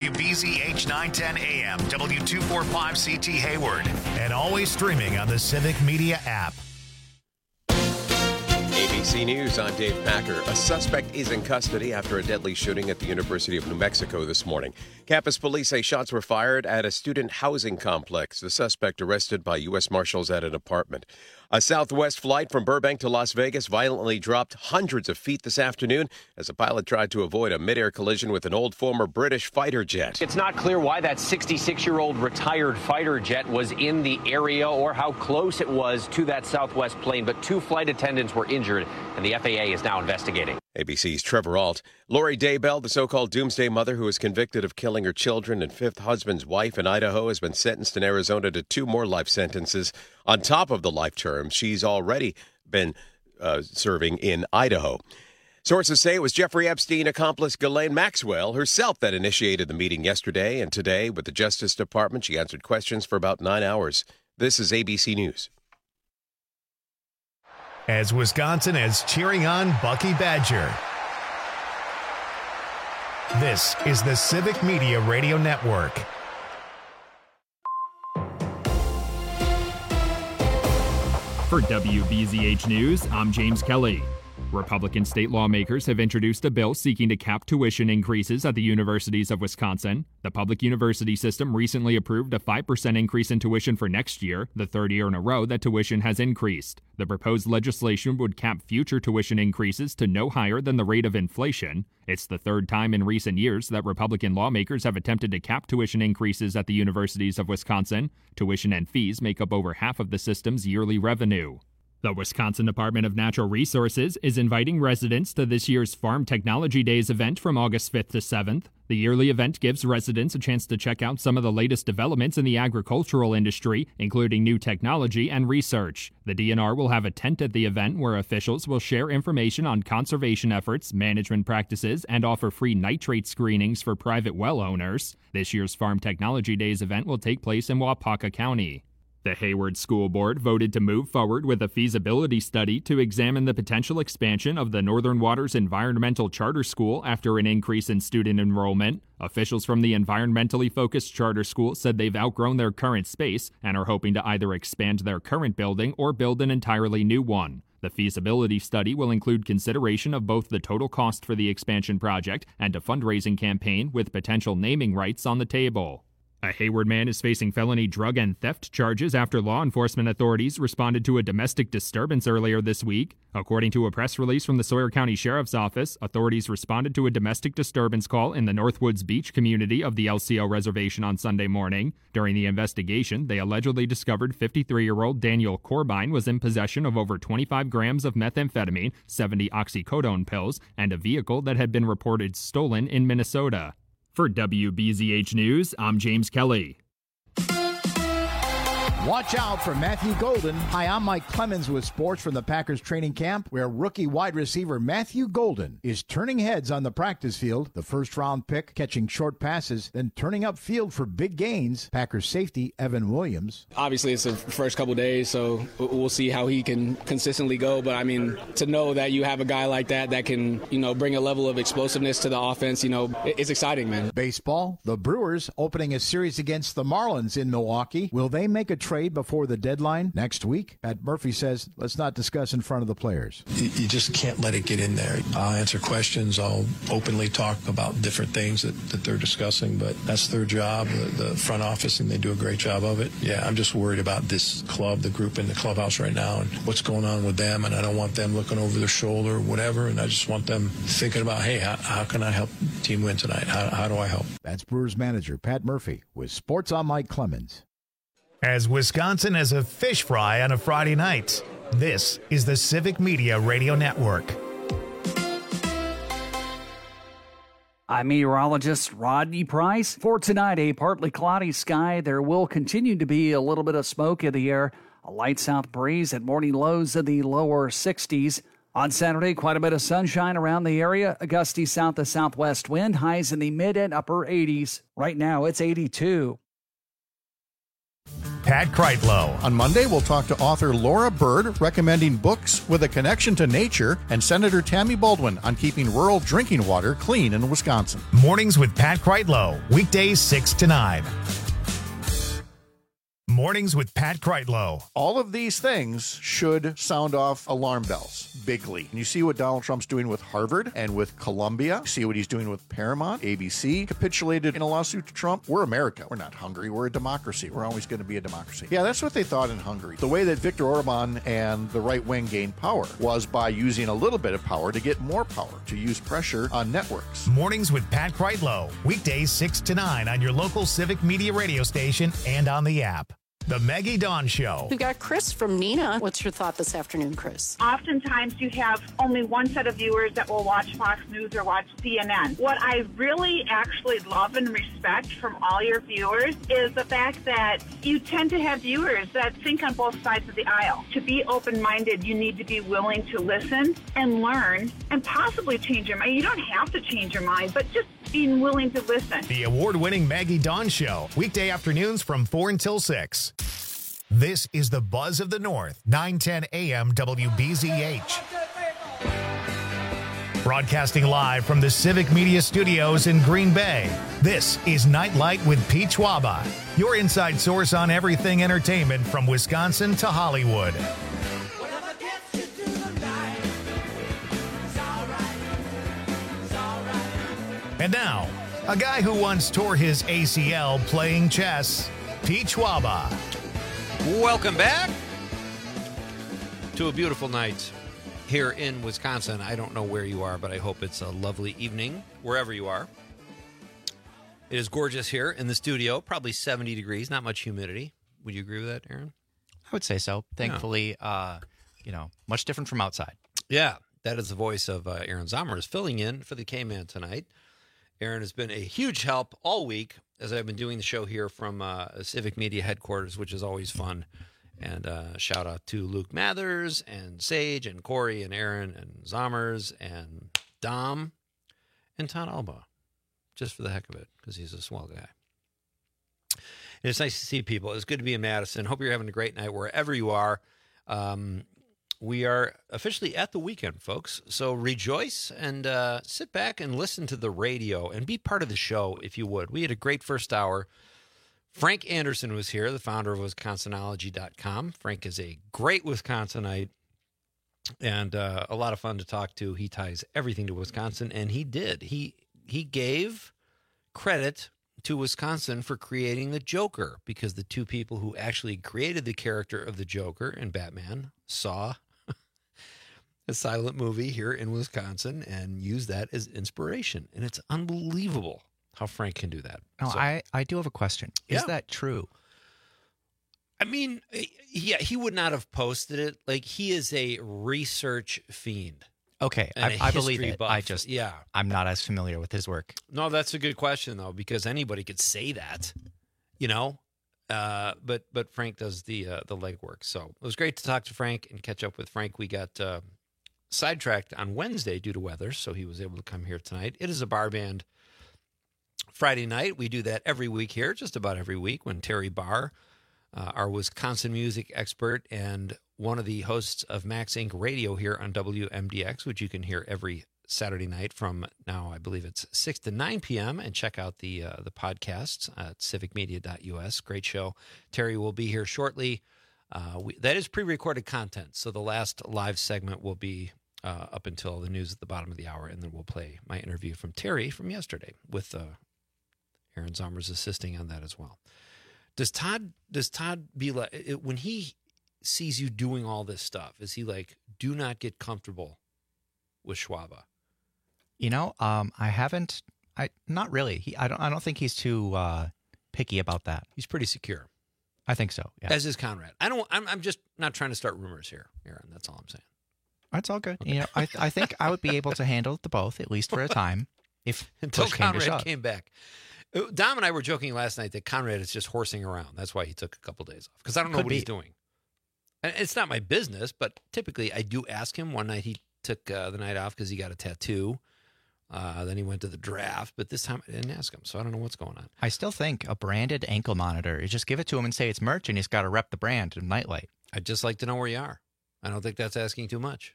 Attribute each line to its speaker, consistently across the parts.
Speaker 1: WBZH 910 AM, W245CT Hayward, and always streaming on the Civic Media app.
Speaker 2: ABC News, I'm Dave Packer. A suspect is in custody after a deadly shooting at the University of New Mexico this morning. Campus police say shots were fired at a student housing complex. The suspect arrested by U.S. Marshals at an apartment. A Southwest flight from Burbank to Las Vegas violently dropped hundreds of feet this afternoon as a pilot tried to avoid a midair collision with an old former British fighter jet.
Speaker 3: It's not clear why that 66-year-old retired fighter jet was in the area or how close it was to that Southwest plane, but 2 flight attendants were injured, and the FAA is now investigating.
Speaker 2: ABC's Trevor Ault. Lori Daybell, the so-called doomsday mother who was convicted of killing her children and 5th husband's wife in Idaho, has been sentenced in Arizona to 2 more life sentences on top of the life term she's already been serving in Idaho. Sources say it was Jeffrey Epstein accomplice Ghislaine Maxwell herself that initiated the meeting yesterday and today with the Justice Department. She answered questions for about 9 hours. This is ABC News.
Speaker 1: As Wisconsin is cheering on Bucky Badger. This is the Civic Media Radio Network.
Speaker 4: For WBZH News, I'm James Kelly. Republican state lawmakers have introduced a bill seeking to cap tuition increases at the universities of Wisconsin. The public university system recently approved a 5% increase in tuition for next year, the 3rd year in a row that tuition has increased. The proposed legislation would cap future tuition increases to no higher than the rate of inflation. It's the 3rd time in recent years that Republican lawmakers have attempted to cap tuition increases at the universities of Wisconsin. Tuition and fees make up over half of the system's yearly revenue. The Wisconsin Department of Natural Resources is inviting residents to this year's Farm Technology Days event from August 5th to 7th. The yearly event gives residents a chance to check out some of the latest developments in the agricultural industry, including new technology and research. The DNR will have a tent at the event where officials will share information on conservation efforts, management practices, and offer free nitrate screenings for private well owners. This year's Farm Technology Days event will take place in Waupaca County. The Hayward School Board voted to move forward with a feasibility study to examine the potential expansion of the Northern Waters Environmental Charter School after an increase in student enrollment. Officials from the environmentally focused charter school said they've outgrown their current space and are hoping to either expand their current building or build an entirely new one. The feasibility study will include consideration of both the total cost for the expansion project and a fundraising campaign with potential naming rights on the table. A Hayward man is facing felony drug and theft charges after law enforcement authorities responded to a domestic disturbance earlier this week. According to a press release from the Sawyer County Sheriff's Office, authorities responded to a domestic disturbance call in the Northwoods Beach community of the LCO reservation on Sunday morning. During the investigation, they allegedly discovered 53-year-old Daniel Corbine was in possession of over 25 grams of methamphetamine, 70 oxycodone pills, and a vehicle that had been reported stolen in Minnesota. For WBZH News, I'm James Kelly.
Speaker 5: Watch out for Matthew Golden. Hi, I'm Mike Clemens with sports from the Packers training camp, where rookie wide receiver Matthew Golden is turning heads on the practice field, the first-round pick catching short passes, then turning upfield for big gains. Packers safety Evan Williams.
Speaker 6: Obviously, it's the first couple days, so we'll see how he can consistently go. But, I mean, to know that you have a guy like that can, bring a level of explosiveness to the offense, it's exciting, man.
Speaker 5: Baseball, the Brewers opening a series against the Marlins in Milwaukee. Will they make a trade before the deadline next week? Pat Murphy says, let's not discuss in front of the players.
Speaker 7: You just can't let it get in there. I'll answer questions. I'll openly talk about different things that they're discussing, but that's their job, the front office, and they do a great job of it. Yeah, I'm just worried about this club, the group in the clubhouse right now, and what's going on with them, and I don't want them looking over their shoulder or whatever, and I just want them thinking about, hey, how can I help the team win tonight? How do I help?
Speaker 5: That's Brewers manager Pat Murphy with Sports on Mike Clemens.
Speaker 1: As Wisconsin has a fish fry on a Friday night, this is the Civic Media Radio Network.
Speaker 8: I'm meteorologist Rodney Price. For tonight, a partly cloudy sky. There will continue to be a little bit of smoke in the air. A light south breeze at morning lows in the lower 60s. On Saturday, quite a bit of sunshine around the area. A gusty south to southwest wind. Highs in the mid and upper 80s. Right now, it's 82.
Speaker 1: Pat Kreitlow.
Speaker 9: On Monday, we'll talk to author Laura Bird, recommending books with a connection to nature, and Senator Tammy Baldwin on keeping rural drinking water clean in Wisconsin.
Speaker 1: Mornings with Pat Kreitlow, weekdays 6 to 9. Mornings with Pat Kreitlow.
Speaker 9: All of these things should sound off alarm bells bigly. And you see what Donald Trump's doing with Harvard and with Columbia. You see what he's doing with Paramount. ABC capitulated in a lawsuit to Trump. We're America. We're not Hungary. We're a democracy. We're always going to be a democracy. Yeah, that's what they thought in Hungary. The way that Viktor Orban and the right wing gained power was by using a little bit of power to get more power, to use pressure on networks.
Speaker 1: Mornings with Pat Kreitlow, weekdays 6 to 9 on your local Civic Media radio station and on the app. The Maggie Dawn Show.
Speaker 10: We've got Chris from Neenah. What's your thought this afternoon, Chris?
Speaker 11: Oftentimes you have only one set of viewers that will watch Fox News or watch CNN. What I really actually love and respect from all your viewers is the fact that you tend to have viewers that think on both sides of the aisle. To be open-minded, you need to be willing to listen and learn and possibly change your mind. You don't have to change your mind, but just being willing to listen.
Speaker 1: The award-winning Maggie Dawn Show, weekday afternoons from 4 until 6. This is the Buzz of the North, 910 AM WBZH. Broadcasting live from the Civic Media Studios in Green Bay, this is Nightlight with Pete Schwaba, your inside source on everything entertainment from Wisconsin to Hollywood. And now, a guy who once tore his ACL playing chess, Pete Schwaba.
Speaker 12: Welcome back to a beautiful night here in Wisconsin. I don't know where you are, but I hope it's a lovely evening wherever you are. It is gorgeous here in the studio, probably 70 degrees, not much humidity. Would you agree with that, Aaron?
Speaker 13: I would say so. Thankfully, much different from outside.
Speaker 12: Yeah, that is the voice of Aaron Zomers filling in for the K-Man tonight. Aaron has been a huge help all week as I've been doing the show here from Civic Media headquarters, which is always fun. And shout out to Luke Mathers and Sage and Corey and Aaron and Zomers and Dom and Todd Alba, just for the heck of it, because he's a swell guy. And it's nice to see people. It's good to be in Madison. Hope you're having a great night wherever you are. We are officially at the weekend, folks. So rejoice and sit back and listen to the radio and be part of the show if you would. We had a great first hour. Frank Anderson was here, the founder of Wisconsinology.com. Frank is a great Wisconsinite and a lot of fun to talk to. He ties everything to Wisconsin, and he did. He gave credit to Wisconsin for creating the Joker, because the two people who actually created the character of the Joker in Batman saw a silent movie here in Wisconsin and used that as inspiration. And it's unbelievable how Frank can do that.
Speaker 13: Oh, so, I do have a question. Is that true?
Speaker 12: I mean, yeah, he would not have posted it. Like, he is a research fiend.
Speaker 13: Okay, I believe it.
Speaker 12: Buff.
Speaker 13: I'm not as familiar with his work.
Speaker 12: No, that's a good question, though, because anybody could say that, you know? But Frank does the legwork. So it was great to talk to Frank and catch up with Frank. We got sidetracked on Wednesday due to weather, so he was able to come here tonight. It is a bar band Friday night. We do that every week here, just about every week, when Terry Barr, our Wisconsin music expert and one of the hosts of Max Inc. Radio here on WMDX, which you can hear every Saturday night from now, I believe it's 6 to 9 p.m. And check out the podcasts at civicmedia.us. Great show. Terry will be here shortly. That is pre-recorded content, so the last live segment will be up until the news at the bottom of the hour, and then we'll play my interview from Terry from yesterday with Aaron Zomers assisting on that as well. Does Todd be like, when he sees you doing all this stuff, is he like, do not get comfortable with Schwaba?
Speaker 13: Not really. I don't think he's too picky about that.
Speaker 12: He's pretty secure.
Speaker 13: I think so. Yeah.
Speaker 12: As is Conrad. I'm just not trying to start rumors here, Aaron. That's all I'm saying.
Speaker 13: That's all good. Okay. I think I would be able to handle the both, at least for a time,
Speaker 12: until Conrad came back. Dom and I were joking last night that Conrad is just horsing around. That's why he took a couple days off, because I don't know what he's doing. And it's not my business, but typically I do ask him. One night he took the night off because he got a tattoo Then he went to the draft, but this time I didn't ask him, so I don't know what's going on.
Speaker 13: I still think a branded ankle monitor, you just give it to him and say it's merch, and he's got to rep the brand of Nightlight.
Speaker 12: I'd just like to know where you are. I don't think that's asking too much.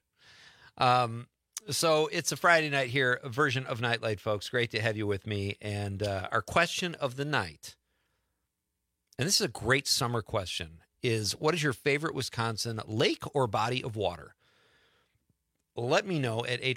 Speaker 12: So it's a Friday night here, a version of Nightlight, folks. Great to have you with me. And our question of the night, and this is a great summer question, is what is your favorite Wisconsin lake or body of water? Let me know at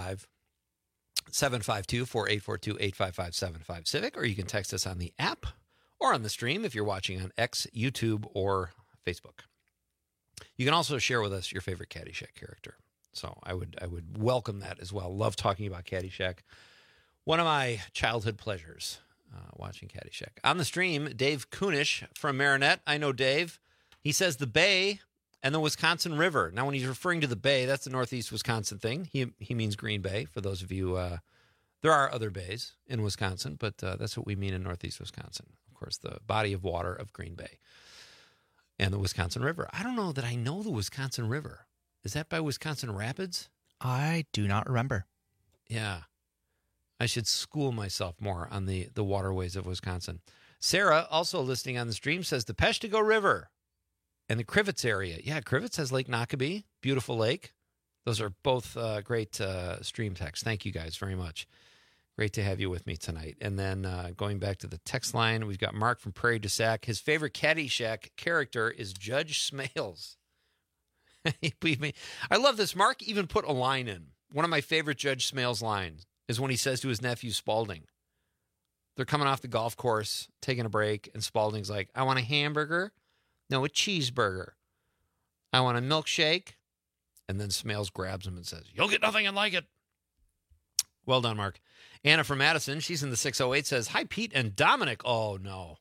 Speaker 12: 855-752-4842-855-75 Civic, or you can text us on the app or on the stream if you're watching on X, YouTube, or Facebook. You can also share with us your favorite Caddyshack character. So I would welcome that as well. Love talking about Caddyshack. One of my childhood pleasures, watching Caddyshack. On the stream, Dave Kunish from Marinette. I know Dave. He says the Bay and the Wisconsin River. Now, when he's referring to the Bay, that's the Northeast Wisconsin thing. He means Green Bay. For those of you, there are other bays in Wisconsin, but that's what we mean in Northeast Wisconsin. Of course, the body of water of Green Bay and the Wisconsin River. I don't know that I know the Wisconsin River. Is that by Wisconsin Rapids?
Speaker 13: I do not remember.
Speaker 12: Yeah. I should school myself more on the waterways of Wisconsin. Sarah, also listening on the stream, says the Peshtigo River and the Crivets area. Yeah, Crivets has Lake Nockabee. Beautiful lake. Those are both great stream texts. Thank you guys very much. Great to have you with me tonight. And then going back to the text line, we've got Mark from Prairie du Sac. His favorite Caddyshack character is Judge Smales. Believe me. I love this. Mark even put a line in. One of my favorite Judge Smales lines is when he says to his nephew Spalding, they're coming off the golf course, taking a break, and Spalding's like, I want a hamburger. No, a cheeseburger. I want a milkshake. And then Smales grabs him and says, you'll get nothing and like it. Well done, Mark. Anna from Madison, she's in the 608, says, hi, Pete and Dominic. Oh, no.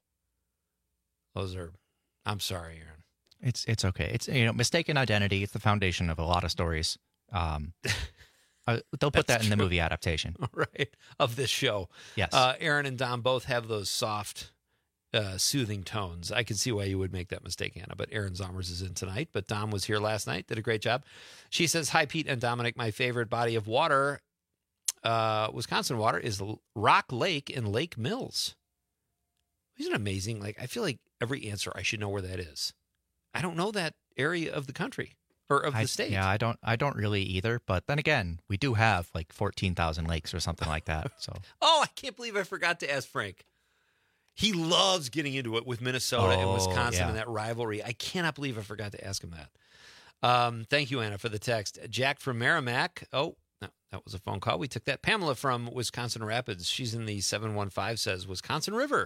Speaker 12: I'm sorry, Aaron.
Speaker 13: It's okay. It's mistaken identity. It's the foundation of a lot of stories. They'll put that in the movie adaptation,
Speaker 12: right? Of this show.
Speaker 13: Yes.
Speaker 12: Aaron and Dom both have those soft, soothing tones. I can see why you would make that mistake, Anna. But Aaron Zomers is in tonight. But Dom was here last night. Did a great job. She says, "Hi, Pete and Dominic. My favorite body of water, Wisconsin water, is Rock Lake in Lake Mills." Isn't it amazing? Like I feel like every answer I should know where that is. I don't know that area of the country or of the state.
Speaker 13: Yeah, I don't really either. But then again, we do have like 14,000 lakes or something like that. So.
Speaker 12: Oh, I can't believe I forgot to ask Frank. He loves getting into it with Minnesota and Wisconsin and that rivalry. I cannot believe I forgot to ask him that. Thank you, Anna, for the text. Jack from Merrimack. Oh, no, that was a phone call. We took that. Pamela from Wisconsin Rapids. She's in the 715, says Wisconsin River.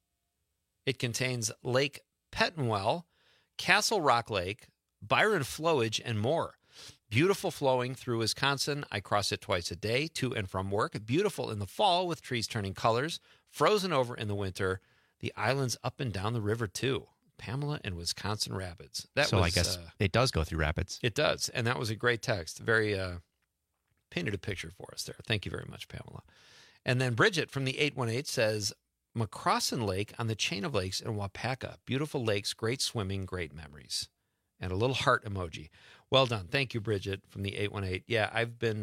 Speaker 12: It contains Lake Pettenwell, Castle Rock Lake, Byron Flowage, and more. Beautiful flowing through Wisconsin. I cross it twice a day, to and from work. Beautiful in the fall with trees turning colors. Frozen over in the winter. The islands up and down the river, too. Pamela and Wisconsin Rapids.
Speaker 13: I guess it does go through rapids.
Speaker 12: It does, and that was a great text. Very painted a picture for us there. Thank you very much, Pamela. And then Bridget from the 818 says, McCrossin Lake on the chain of lakes in Wapaka. Beautiful lakes, great swimming, great memories. And a little heart emoji. Well done. Thank you, Bridget, from the 818. Yeah, I've been...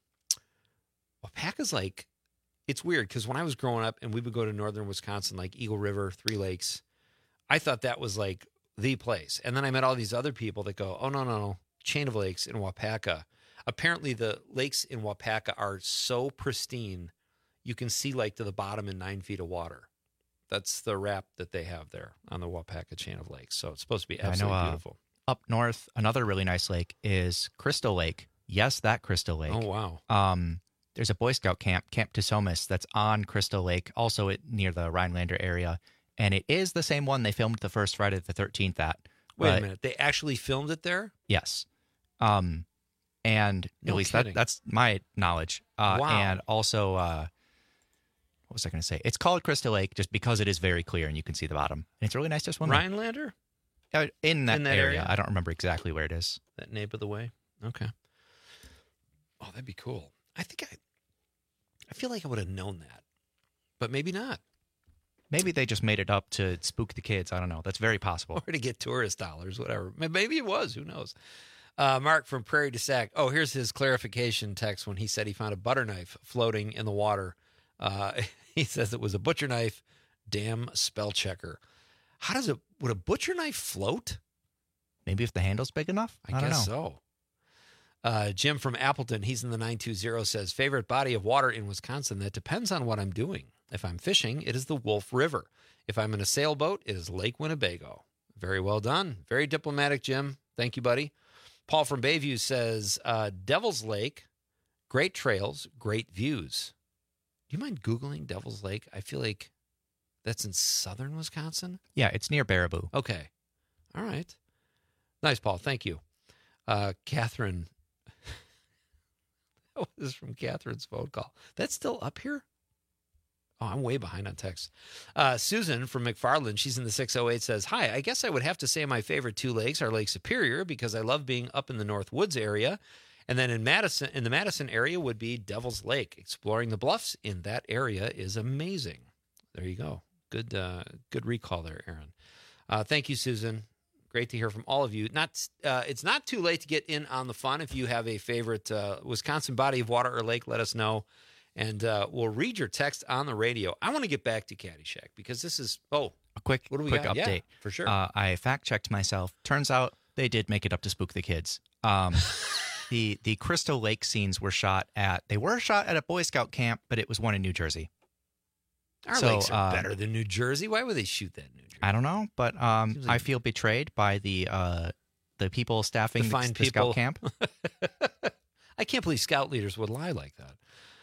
Speaker 12: Wapaka's like... It's weird, because when I was growing up and we would go to northern Wisconsin, like Eagle River, Three Lakes, I thought that was like the place. And then I met all these other people that go, oh, no, chain of lakes in Wapaka. Apparently the lakes in Wapaka are so pristine, you can see like to the bottom in 9 feet of water. That's the wrap that they have there on the Wapaka chain of lakes. So it's supposed to be absolutely beautiful.
Speaker 13: Up north, another really nice lake is Crystal Lake. Yes, that Crystal Lake.
Speaker 12: Oh, wow.
Speaker 13: There's a Boy Scout camp, Camp Tusomis, that's on Crystal Lake, also near the Rhinelander area. And it is the same one they filmed the first Friday the 13th at.
Speaker 12: Wait a minute. They actually filmed it there?
Speaker 13: Yes. And at least that's my knowledge.
Speaker 12: Wow.
Speaker 13: And also... what was I going to say? It's called Crystal Lake just because it is very clear and you can see the bottom. And it's really nice to swim
Speaker 12: Rhinelander?
Speaker 13: In that area. I don't remember exactly where it is.
Speaker 12: That nape of the way? Okay. Oh, that'd be cool. I feel like I would have known that, but maybe not.
Speaker 13: Maybe they just made it up to spook the kids. I don't know. That's very possible.
Speaker 12: Or to get tourist dollars, whatever. Maybe it was. Who knows? Mark from Prairie du Sac. Oh, here's his clarification text when he said he found a butter knife floating in the water. He says it was a butcher knife. Damn spell checker. Would a butcher knife float?
Speaker 13: Maybe if the handle's big enough? I don't
Speaker 12: guess
Speaker 13: know.
Speaker 12: so. Jim from Appleton, he's in the 920, says, favorite body of water in Wisconsin that depends on what I'm doing. If I'm fishing, it is the Wolf River. If I'm in a sailboat, it is Lake Winnebago. Very well done. Very diplomatic, Jim. Thank you, buddy. Paul from Bayview says, Devil's Lake, great trails, great views. Do you mind Googling Devil's Lake? I feel like that's in southern Wisconsin.
Speaker 13: Yeah, it's near Baraboo.
Speaker 12: Okay. All right. Nice, Paul. Thank you. Catherine. That was from Catherine's phone call. That's still up here? Oh, I'm way behind on text. Susan from McFarland, she's in the 608, says, hi, I guess I would have to say my favorite two lakes are Lake Superior because I love being up in the North Woods area. And then in the Madison area would be Devil's Lake. Exploring the bluffs in that area is amazing. There you go. Good recall there, Aaron. Thank you, Susan. Great to hear from all of you. It's not too late to get in on the fun. If you have a favorite Wisconsin body of water or lake, let us know. And we'll read your text on the radio. I want to get back to Caddyshack because this is, a
Speaker 13: quick
Speaker 12: got?
Speaker 13: update.
Speaker 12: Yeah, for sure.
Speaker 13: I fact-checked myself. Turns out they did make it up to spook the kids. The Crystal Lake scenes were shot at a Boy Scout camp, but it was one in New Jersey.
Speaker 12: Our lakes are better than New Jersey. Why would they shoot that in New Jersey?
Speaker 13: I don't know, but I feel betrayed by the people staffing the Scout camp.
Speaker 12: I can't believe Scout leaders would lie like that.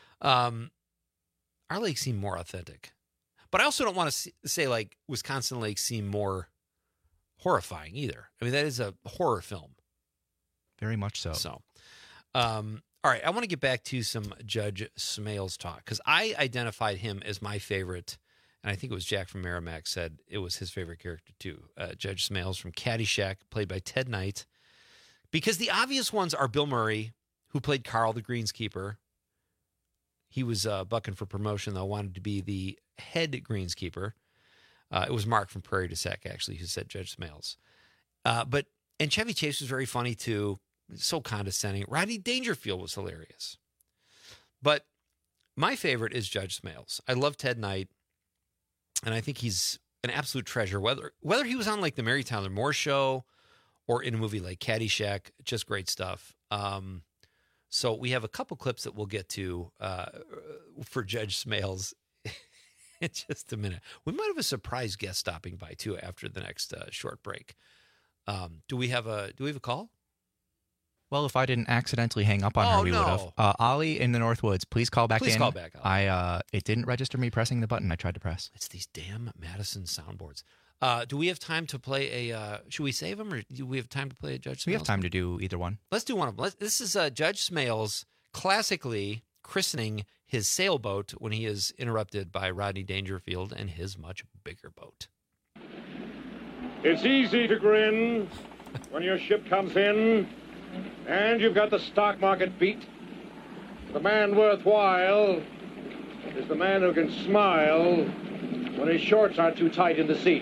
Speaker 12: Our lakes seem more authentic. But I also don't want to say like Wisconsin lakes seem more horrifying either. I mean, that is a horror film.
Speaker 13: Very much so.
Speaker 12: So, all right, I want to get back to some Judge Smales talk because I identified him as my favorite, and I think it was Jack from Merrimack said it was his favorite character too. Judge Smales from Caddyshack, played by Ted Knight. Because the obvious ones are Bill Murray, who played Carl the Greenskeeper. He was bucking for promotion, though, wanted to be the head greenskeeper. It was Mark from Prairie du Sac, actually, who said Judge Smales. And Chevy Chase was very funny, too. So condescending. Rodney Dangerfield was hilarious. But my favorite is Judge Smales. I love Ted Knight, and I think he's an absolute treasure. Whether he was on, like, the Mary Tyler Moore Show or in a movie like Caddyshack, just great stuff. So we have a couple clips that we'll get to for Judge Smales in just a minute. We might have a surprise guest stopping by too after the next short break. Do we have a call?
Speaker 13: Well, if I didn't accidentally hang up on her, we would have. Ollie in the Northwoods, please call back in.
Speaker 12: Please call back, Ollie.
Speaker 13: It didn't register me pressing the button I tried to press.
Speaker 12: It's these damn Madison soundboards. Do we have time to play should we save them, or do we have time to play a Judge Smales?
Speaker 13: We have time to do either one.
Speaker 12: Let's do one of them. This is Judge Smales classically christening his sailboat when he is interrupted by Rodney Dangerfield and his much bigger boat.
Speaker 14: It's easy to grin when your ship comes in and you've got the stock market beat. The man worthwhile is the man who can smile when his shorts aren't too tight in the seat.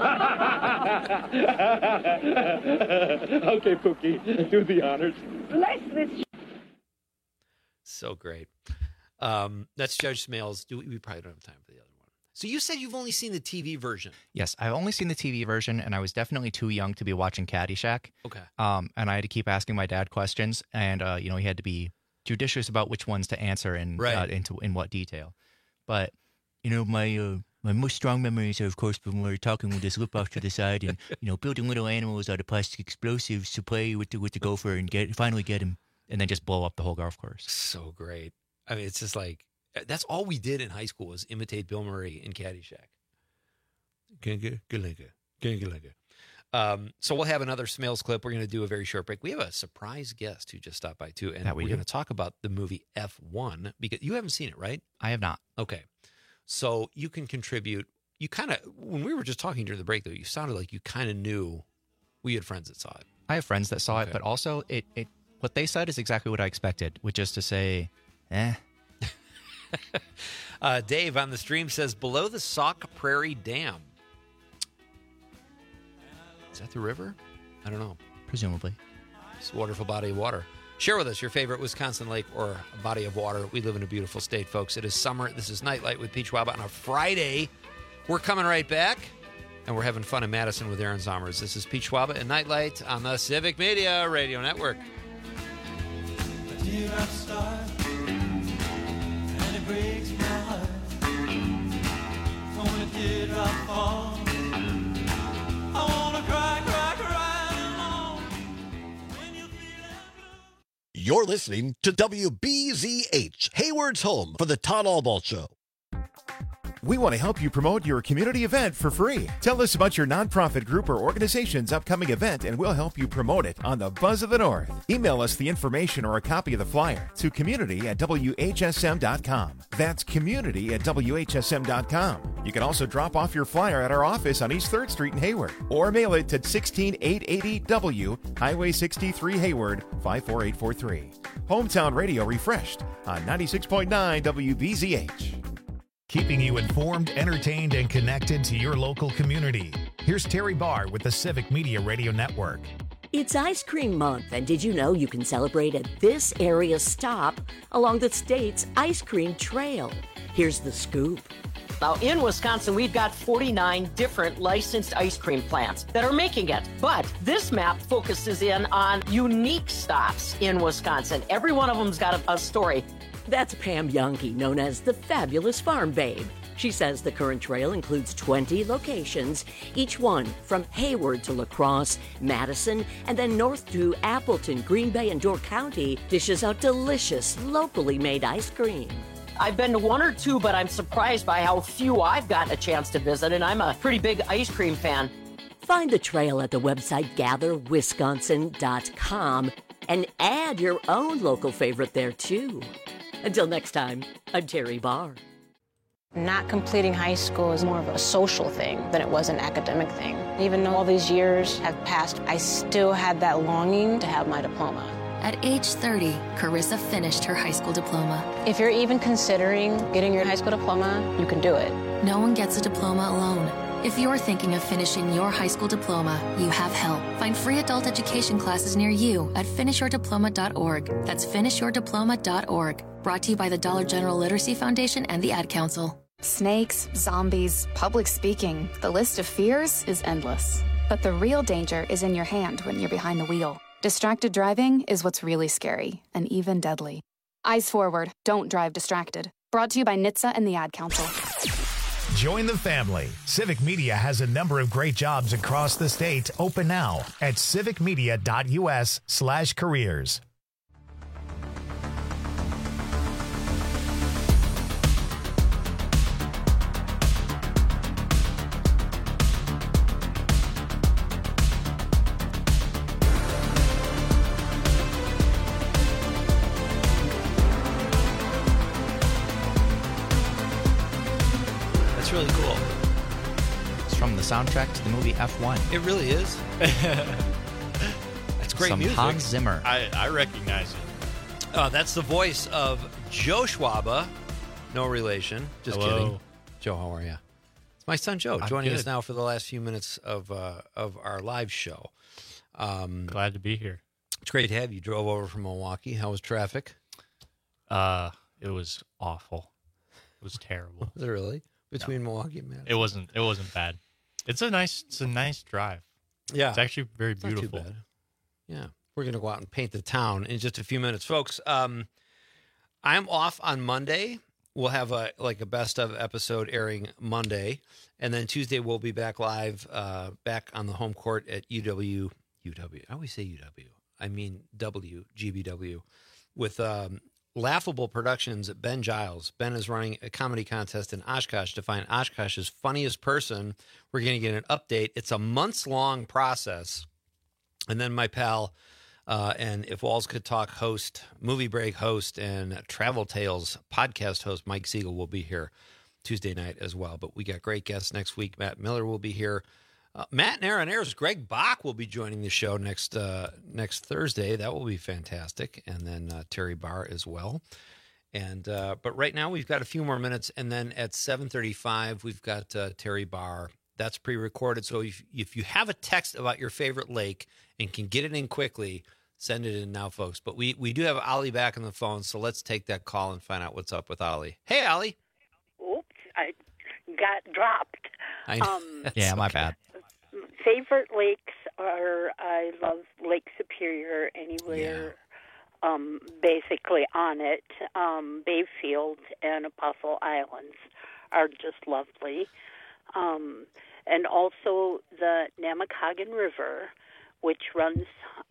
Speaker 14: Okay, Pookie, do the honors.
Speaker 11: Bless this.
Speaker 12: So great. That's Judge Smales. We probably don't have time for the other one. So you said you've only seen the TV version.
Speaker 13: Yes, I've only seen the TV version, and I was definitely too young to be watching Caddyshack.
Speaker 12: Okay.
Speaker 13: And I had to keep asking my dad questions, and he had to be judicious about which ones to answer and in what detail. But my most strong memories are, of course, when we were talking with this loop off to the side and, building little animals out of plastic explosives to play with the gopher and finally get him, and then just blow up the whole golf course.
Speaker 12: So great. I mean, it's just like, that's all we did in high school was imitate Bill Murray in Caddyshack. So we'll have another Smales clip. We're going to do a very short break. We have a surprise guest who just stopped by, too, and we're going to talk about the movie F1, because you haven't seen it, right?
Speaker 13: I have not.
Speaker 12: Okay. So you can contribute. You kind of, when we were just talking during the break, though, you sounded like you kind of knew we had friends that saw it.
Speaker 13: I have friends that saw it, but also what they said is exactly what I expected, which is to say,
Speaker 12: Dave on the stream says, below the Sauk Prairie Dam. Is that the river? I don't know.
Speaker 13: Presumably.
Speaker 12: It's a wonderful body of water. Share with us your favorite Wisconsin lake or body of water. We live in a beautiful state, folks. It is summer. This is Nightlight with Peach Waba on a Friday. We're coming right back, and we're having fun in Madison with Aaron Zomers. This is Peach Waba and Nightlight on the Civic Media Radio Network.
Speaker 15: Dear, I start, and it breaks my heart. When it did I fall, I wanna cry, cry, cry alone. When you feel
Speaker 16: You're listening to WBZH, Hayward's home for the Todd Albaugh Show.
Speaker 17: We want to help you promote your community event for free. Tell us about your nonprofit group or organization's upcoming event, and we'll help you promote it on the Buzz of the North. Email us the information or a copy of the flyer to community@WHSM.com. That's community@WHSM.com. You can also drop off your flyer at our office on East 3rd Street in Hayward, or mail it to 16880 W, Highway 63 Hayward, 54843. Hometown Radio refreshed on 96.9 WBZH.
Speaker 1: Keeping you informed, entertained, and connected to your local community. Here's Terry Barr with the Civic Media Radio Network.
Speaker 18: It's Ice Cream Month, and did you know you can celebrate at this area stop along the state's ice cream trail? Here's the scoop.
Speaker 19: Now, in Wisconsin, we've got 49 different licensed ice cream plants that are making it. But this map focuses in on unique stops in Wisconsin. Every one of them's got a story.
Speaker 18: That's Pam Youngke, known as the Fabulous Farm Babe. She says the current trail includes 20 locations, each one from Hayward to La Crosse, Madison, and then north to Appleton, Green Bay, and Door County dishes out delicious, locally made ice cream.
Speaker 19: I've been to one or two, but I'm surprised by how few I've gotten a chance to visit, and I'm a pretty big ice cream fan.
Speaker 18: Find the trail at the website gatherwisconsin.com and add your own local favorite there, too. Until next time, I'm Terry Barr.
Speaker 20: Not completing high school is more of a social thing than it was an academic thing. Even though all these years have passed, I still had that longing to have my diploma.
Speaker 21: At age 30, Carissa finished her high school diploma.
Speaker 20: If you're even considering getting your high school diploma, you can do it.
Speaker 21: No one gets a diploma alone. If you're thinking of finishing your high school diploma, you have help. Find free adult education classes near you at finishyourdiploma.org. That's finishyourdiploma.org. Brought to you by the Dollar General Literacy Foundation and the Ad Council.
Speaker 22: Snakes, zombies, public speaking. The list of fears is endless. But the real danger is in your hand when you're behind the wheel. Distracted driving is what's really scary and even deadly. Eyes forward. Don't drive distracted. Brought to you by NHTSA and the Ad Council.
Speaker 1: Join the family. Civic Media has a number of great jobs across the state open now at civicmedia.us/careers.
Speaker 12: Really cool.
Speaker 13: It's from the soundtrack to the movie F1.
Speaker 12: It really is. That's great music.
Speaker 13: Hans Zimmer.
Speaker 23: I recognize it.
Speaker 12: That's the voice of Joe Schwaba. No relation. Just
Speaker 23: Hello.
Speaker 12: kidding. Joe, how are you? It's my son Joe joining us now for the last few minutes of our live show.
Speaker 23: Glad to be here.
Speaker 12: It's great to have you. Drove over from Milwaukee. How was traffic?
Speaker 23: It was awful. It was terrible.
Speaker 12: Was it really? Between Milwaukee and Madison.
Speaker 23: It wasn't bad. It's a nice drive.
Speaker 12: Yeah.
Speaker 23: It's actually very
Speaker 12: It's not
Speaker 23: beautiful.
Speaker 12: too bad. Yeah. We're going to go out and paint the town in just a few minutes. Folks, I'm off on Monday. We'll have a best of episode airing Monday. And then Tuesday we'll be back live, back on the home court at UW. I always say UW. I mean GBW. With Laughable Productions, Ben Giles. Ben is running a comedy contest in Oshkosh to find Oshkosh's funniest person. We're going to get an update. It's a months-long process. And then my pal and If Walls Could Talk host, Movie Break host, and Travel Tales podcast host Mike Siegel will be here Tuesday night as well. But we got great guests next week. Matt Miller will be here. Matt and Aaron Ayers, Greg Bach will be joining the show next Thursday. That will be fantastic. And then Terry Barr as well. And but right now we've got a few more minutes. And then at 7:35, we've got Terry Barr. That's pre-recorded. So if you have a text about your favorite lake and can get it in quickly, Send it in now, folks. But we do have Ollie back on the phone, so let's take that call and find out what's up with Ollie. Hey, Ollie.
Speaker 2: Oops, I got dropped.
Speaker 12: I know.
Speaker 13: Yeah, my bad.
Speaker 2: Favorite lakes are, I love Lake Superior anywhere, basically on it. Bayfield and Apostle Islands are just lovely. And also the Namakagon River, which runs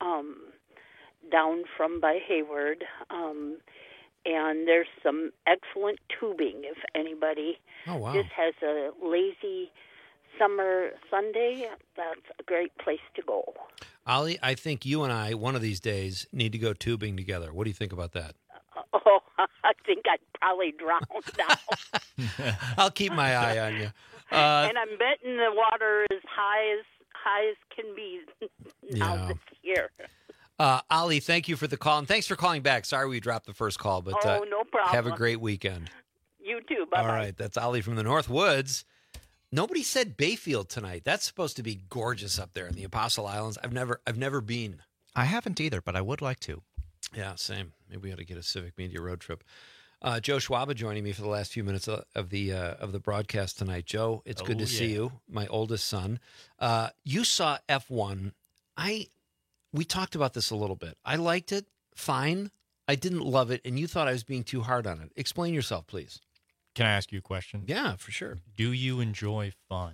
Speaker 2: down from by Hayward. And there's some excellent tubing if anybody just has a lazy summer Sunday. That's a great place to go.
Speaker 12: Ollie, I think you and I, one of these days, need to go tubing together. What do you think about that?
Speaker 2: Oh, I think I'd probably drown now.
Speaker 12: I'll keep my eye on you.
Speaker 2: And I'm betting the water is high as can be now this year.
Speaker 12: Ollie, thank you for the call, and thanks for calling back. Sorry we dropped the first call, but
Speaker 2: no problem.
Speaker 12: Have a great weekend.
Speaker 2: You too. Bye-bye.
Speaker 12: All right, that's Ollie from the North Woods. Nobody said Bayfield tonight. That's supposed to be gorgeous up there in the Apostle Islands. I've never been.
Speaker 13: I haven't either, but I would like to.
Speaker 12: Yeah, same. Maybe we ought to get a Civic Media road trip. Joe Schwaba joining me for the last few minutes of the broadcast tonight. Joe, it's good to see you, my oldest son. You saw F1. We talked about this a little bit. I liked it, fine. I didn't love it, and you thought I was being too hard on it. Explain yourself, please.
Speaker 23: Can I ask you a question?
Speaker 12: Yeah, for sure.
Speaker 23: Do you enjoy fun?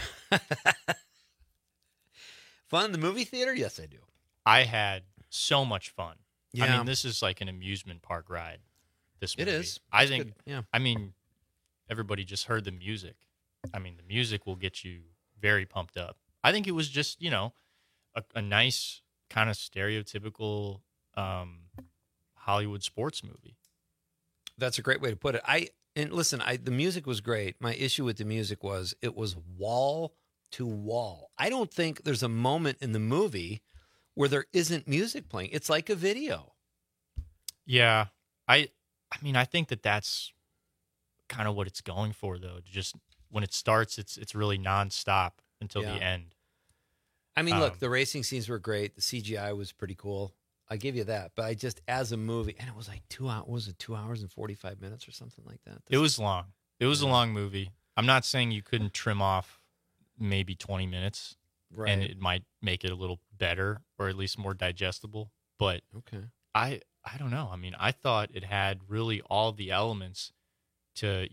Speaker 12: Fun in the movie theater? Yes, I do.
Speaker 23: I had so much fun.
Speaker 12: Yeah.
Speaker 23: I mean, this is like an amusement park ride. This movie.
Speaker 12: It is.
Speaker 23: I
Speaker 12: It's
Speaker 23: think.
Speaker 12: good. Yeah.
Speaker 23: I mean, everybody just heard the music. I mean, the music will get you very pumped up. I think it was just, a nice kind of stereotypical Hollywood sports movie.
Speaker 12: That's a great way to put it. The music was great. My issue with the music was it was wall to wall. I don't think there's a moment in the movie where there isn't music playing. It's like a video.
Speaker 23: Yeah. I mean, I think that's kind of what it's going for, though. Just when it starts, it's really nonstop until the end.
Speaker 12: I mean, look, the racing scenes were great. The CGI was pretty cool. I give you that. But I just, as a movie, and it was like 2 hours, was it 2 hours and 45 minutes or something like that?
Speaker 23: It was long. It was a long movie. I'm not saying you couldn't trim off maybe 20 minutes,
Speaker 12: Right.
Speaker 23: and it might make it a little better or at least more digestible. But I don't know. I mean, I thought it had really all the elements to,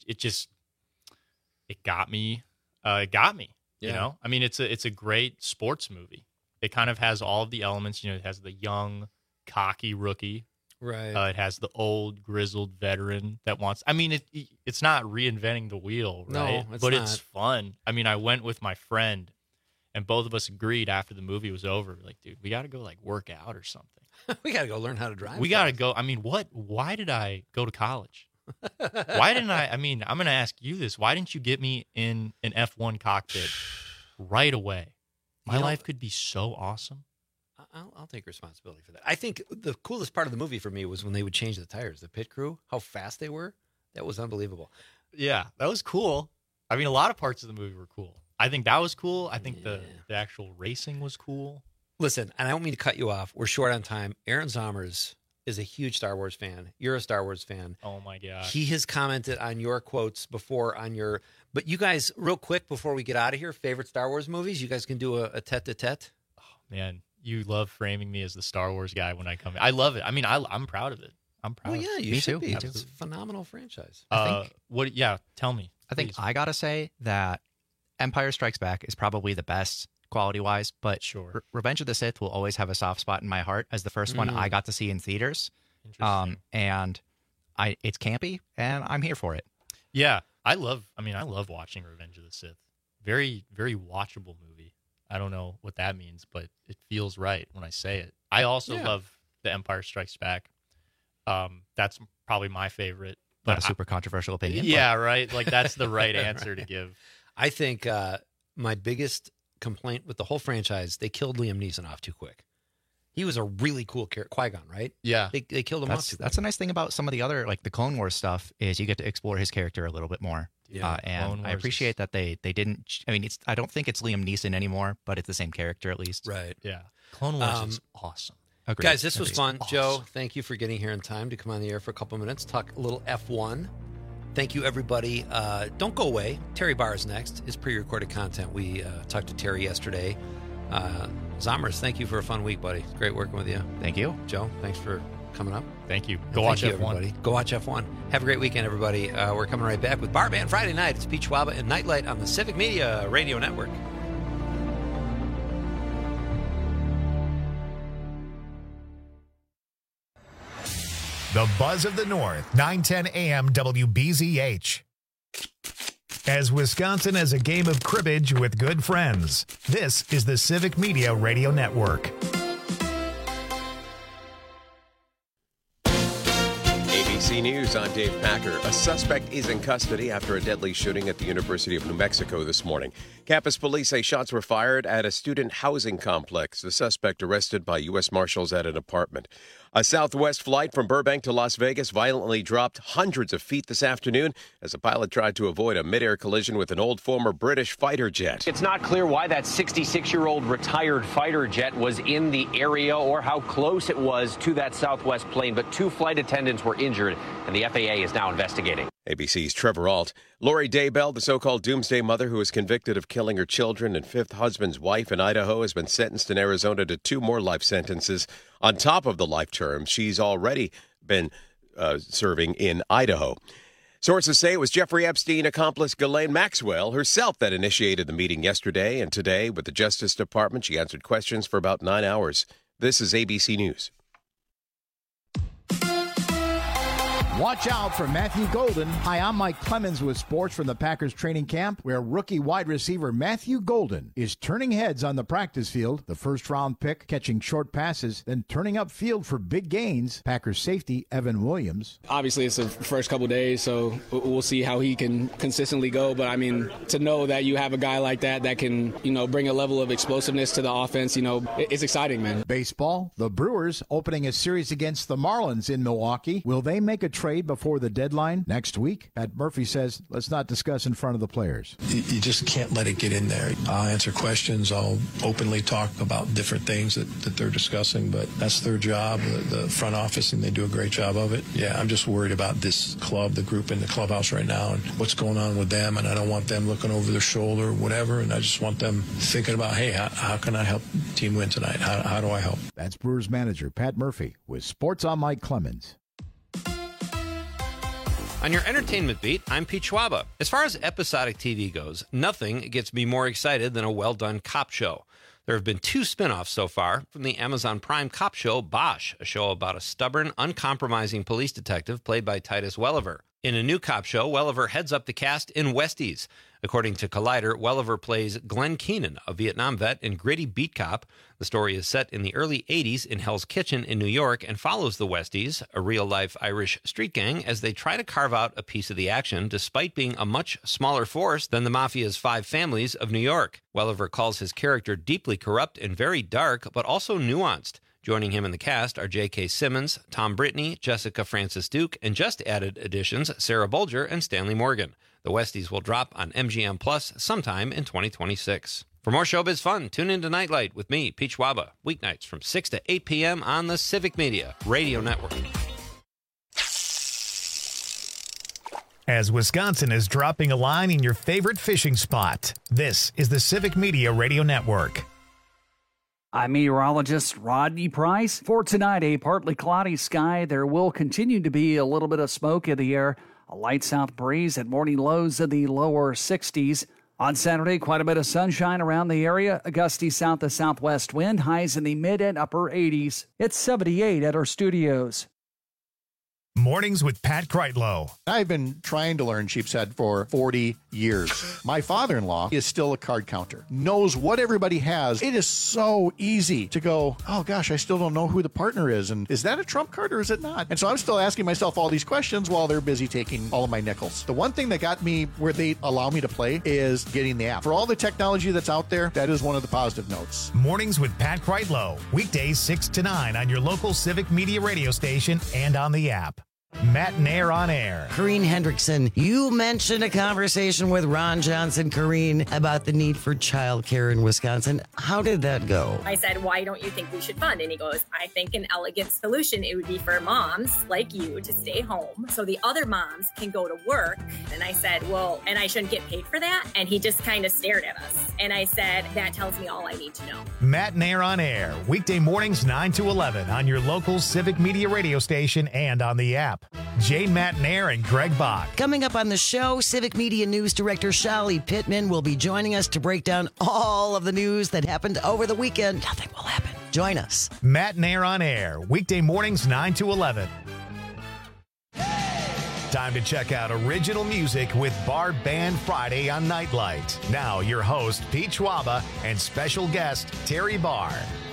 Speaker 23: it got me. It got me.
Speaker 12: Yeah.
Speaker 23: I mean, it's a great sports movie. It kind of has all of the elements. It has the young, cocky rookie.
Speaker 12: Right.
Speaker 23: It has the old, grizzled veteran that wants. I mean, it's not reinventing the wheel, right?
Speaker 12: No, it's
Speaker 23: but
Speaker 12: not.
Speaker 23: it's fun. I mean, I went with my friend, and both of us agreed after the movie was over, like, dude, we got to go work out or something.
Speaker 12: We got to go learn how to drive.
Speaker 23: We got to go. I mean, why did I go to college? Why didn't I mean, I'm going to ask you this. Why didn't you get me in an F1 cockpit right away? My life could be so awesome.
Speaker 12: I'll take responsibility for that. I think the coolest part of the movie for me was when they would change the tires. The pit crew, how fast they were. That was unbelievable.
Speaker 23: Yeah, that was cool. I mean, a lot of parts of the movie were cool. I think that was cool. I think the actual racing was cool.
Speaker 12: Listen, and I don't mean to cut you off. We're short on time. Aaron Zommers is a huge Star Wars fan. You're a Star Wars fan.
Speaker 23: Oh, my God.
Speaker 12: He has commented on your quotes before on your... But you guys, real quick, before we get out of here, favorite Star Wars movies? You guys can do a tete-a-tete?
Speaker 23: Oh, man, you love framing me as the Star Wars guy when I come in. I love it. I mean, I'm proud of it. I'm proud of it.
Speaker 12: Well, yeah, you should be. It's a phenomenal franchise.
Speaker 23: Yeah, tell me.
Speaker 13: I think I got to say that Empire Strikes Back is probably the best quality-wise, but Revenge of the Sith will always have a soft spot in my heart as the first one I got to see in theaters. And it's campy, and I'm here for it.
Speaker 23: Yeah, I love watching Revenge of the Sith. Very, very watchable movie. I don't know what that means, but it feels right when I say it. I also love The Empire Strikes Back. That's probably my favorite.
Speaker 13: Not a super controversial opinion.
Speaker 23: Yeah, right. Like, that's the right answer to give.
Speaker 12: I think my biggest complaint with the whole franchise, they killed Liam Neeson off too quick. He was a really cool character. Qui-Gon, right?
Speaker 23: Yeah.
Speaker 12: They killed him off too quick.
Speaker 13: That's a nice thing about some of the other, like the Clone Wars stuff, is you get to explore his character a little bit more.
Speaker 12: Yeah,
Speaker 13: and I appreciate that they didn't. I mean, I don't think it's Liam Neeson anymore, but it's the same character at least.
Speaker 12: Right.
Speaker 23: Yeah. Clone Wars is awesome.
Speaker 13: Agreed.
Speaker 12: Guys, this was fun. Joe, thank you for getting here in time to come on the air for a couple minutes, talk a little F1. Thank you, everybody. Don't go away. Terry Barr is next. His pre-recorded content. We talked to Terry yesterday. Zommers, thank you for a fun week, buddy. It's great working with you.
Speaker 13: Thank you.
Speaker 12: Joe, thanks for coming up.
Speaker 23: Thank you.
Speaker 12: Go watch F1. Everybody. Go watch F1. Have a great weekend, everybody. We're coming right back with Barman Friday night. It's Pete Schwaba and Nightlight on the Civic Media Radio Network.
Speaker 1: The Buzz of the North, 910 AM WBZH. As Wisconsin has a game of cribbage with good friends, this is the Civic Media Radio Network.
Speaker 3: ABC News, I'm Dave Packer. A suspect is in custody after a deadly shooting at the University of New Mexico this morning. Campus police say shots were fired at a student housing complex. The suspect arrested by U.S. Marshals at an apartment. A Southwest flight from Burbank to Las Vegas violently dropped hundreds of feet this afternoon as a pilot tried to avoid a midair collision with an old former British fighter jet.
Speaker 4: It's not clear why that 66-year-old retired fighter jet was in the area or how close it was to that Southwest plane, but 2 flight attendants were injured, and the FAA is now investigating.
Speaker 3: ABC's Trevor Ault. Lori Daybell, the so-called doomsday mother who was convicted of killing her children and 5th husband's wife in Idaho, has been sentenced in Arizona to 2 more life sentences on top of the life term she's already been serving in Idaho. Sources say it was Jeffrey Epstein accomplice Ghislaine Maxwell herself that initiated the meeting yesterday and today with the Justice Department. She answered questions for about 9 hours. This is ABC News.
Speaker 5: Watch out for Matthew Golden. Hi, I'm Mike Clemens with sports from the Packers training camp, where rookie wide receiver Matthew Golden is turning heads on the practice field, the first-round pick, catching short passes, then turning up field for big gains. Packers safety Evan Williams.
Speaker 6: Obviously, it's the first couple days, so we'll see how he can consistently go. But, I mean, to know that you have a guy like that can, bring a level of explosiveness to the offense, it's exciting, man.
Speaker 5: Baseball, the Brewers opening a series against the Marlins in Milwaukee. Will they make a trade before the deadline next week? Pat Murphy says, let's not discuss in front of the players.
Speaker 7: You just can't let it get in there. I'll answer questions. I'll openly talk about different things that they're discussing, but that's their job, the front office, and they do a great job of it. Yeah, I'm just worried about this club, the group in the clubhouse right now, and what's going on with them, and I don't want them looking over their shoulder or whatever, and I just want them thinking about, hey, how can I help the team win tonight? How do I help?
Speaker 5: That's Brewers manager Pat Murphy with Sports on Mike Clemens.
Speaker 12: On your entertainment beat, I'm Pete Schwaba. As far as episodic TV goes, nothing gets me more excited than a well-done cop show. There have been 2 spin-offs so far from the Amazon Prime cop show Bosch, a show about a stubborn, uncompromising police detective played by Titus Welliver. In a new cop show, Welliver heads up the cast in Westies. According to Collider, Welliver plays Glenn Keenan, a Vietnam vet and gritty beat cop. The story is set in the early 80s in Hell's Kitchen in New York and follows the Westies, a real-life Irish street gang, as they try to carve out a piece of the action despite being a much smaller force than the Mafia's 5 families of New York. Welliver calls his character deeply corrupt and very dark, but also nuanced. Joining him in the cast are J.K. Simmons, Tom Brittney, Jessica Francis Duke, and just added additions Sarah Bolger and Stanley Morgan. The Westies will drop on MGM Plus sometime in 2026. For more showbiz fun, tune in to Nightlight with me, Pete Schwaba, weeknights from 6 to 8 p.m. on the Civic Media Radio Network.
Speaker 1: As Wisconsin is dropping a line in your favorite fishing spot, this is the Civic Media Radio Network.
Speaker 8: I'm meteorologist Rodney Price. For tonight, a partly cloudy sky. There will continue to be a little bit of smoke in the air. A light south breeze at morning lows in the lower 60s. On Saturday, quite a bit of sunshine around the area. A gusty south to southwest wind. Highs in the mid and upper 80s. It's 78 at our studios.
Speaker 1: Mornings with Pat Kreitlow.
Speaker 9: I've been trying to learn sheep's head for 40 years. My father-in-law is still a card counter, knows what everybody has. It is so easy to go, oh gosh, I still don't know who the partner is. And is that a trump card or is it not? And so I'm still asking myself all these questions while they're busy taking all of my nickels. The one thing that got me where they allow me to play is getting the app. For all the technology that's out there, that is one of the positive notes.
Speaker 1: Mornings with Pat Kreitlow. Weekdays 6 to 9 on your local Civic Media radio station and on the app. Matt Nair on air.
Speaker 10: Corrine Hendrickson, you mentioned a conversation with Ron Johnson, Corrine, about the need for childcare in Wisconsin. How did that go?
Speaker 11: I said, why don't you think we should fund? And he goes, I think an elegant solution, it would be for moms like you to stay home so the other moms can go to work. And I said, well, and I shouldn't get paid for that? And he just kind of stared at us. And I said, that tells me all I need to know.
Speaker 1: Matt Nair on air, weekday mornings 9 to 11 on your local Civic Media radio station and on the app. Jay Matt Nair and Greg Bach.
Speaker 10: Coming up on the show, Civic Media News Director Shali Pittman will be joining us to break down all of the news that happened over the weekend. Nothing will happen. Join us.
Speaker 1: Matt Nair on air, weekday mornings 9 to 11. Time to check out original music with Bar Band Friday on Nightlight. Now, your host, Pete Schwaba, and special guest, Terry Barr.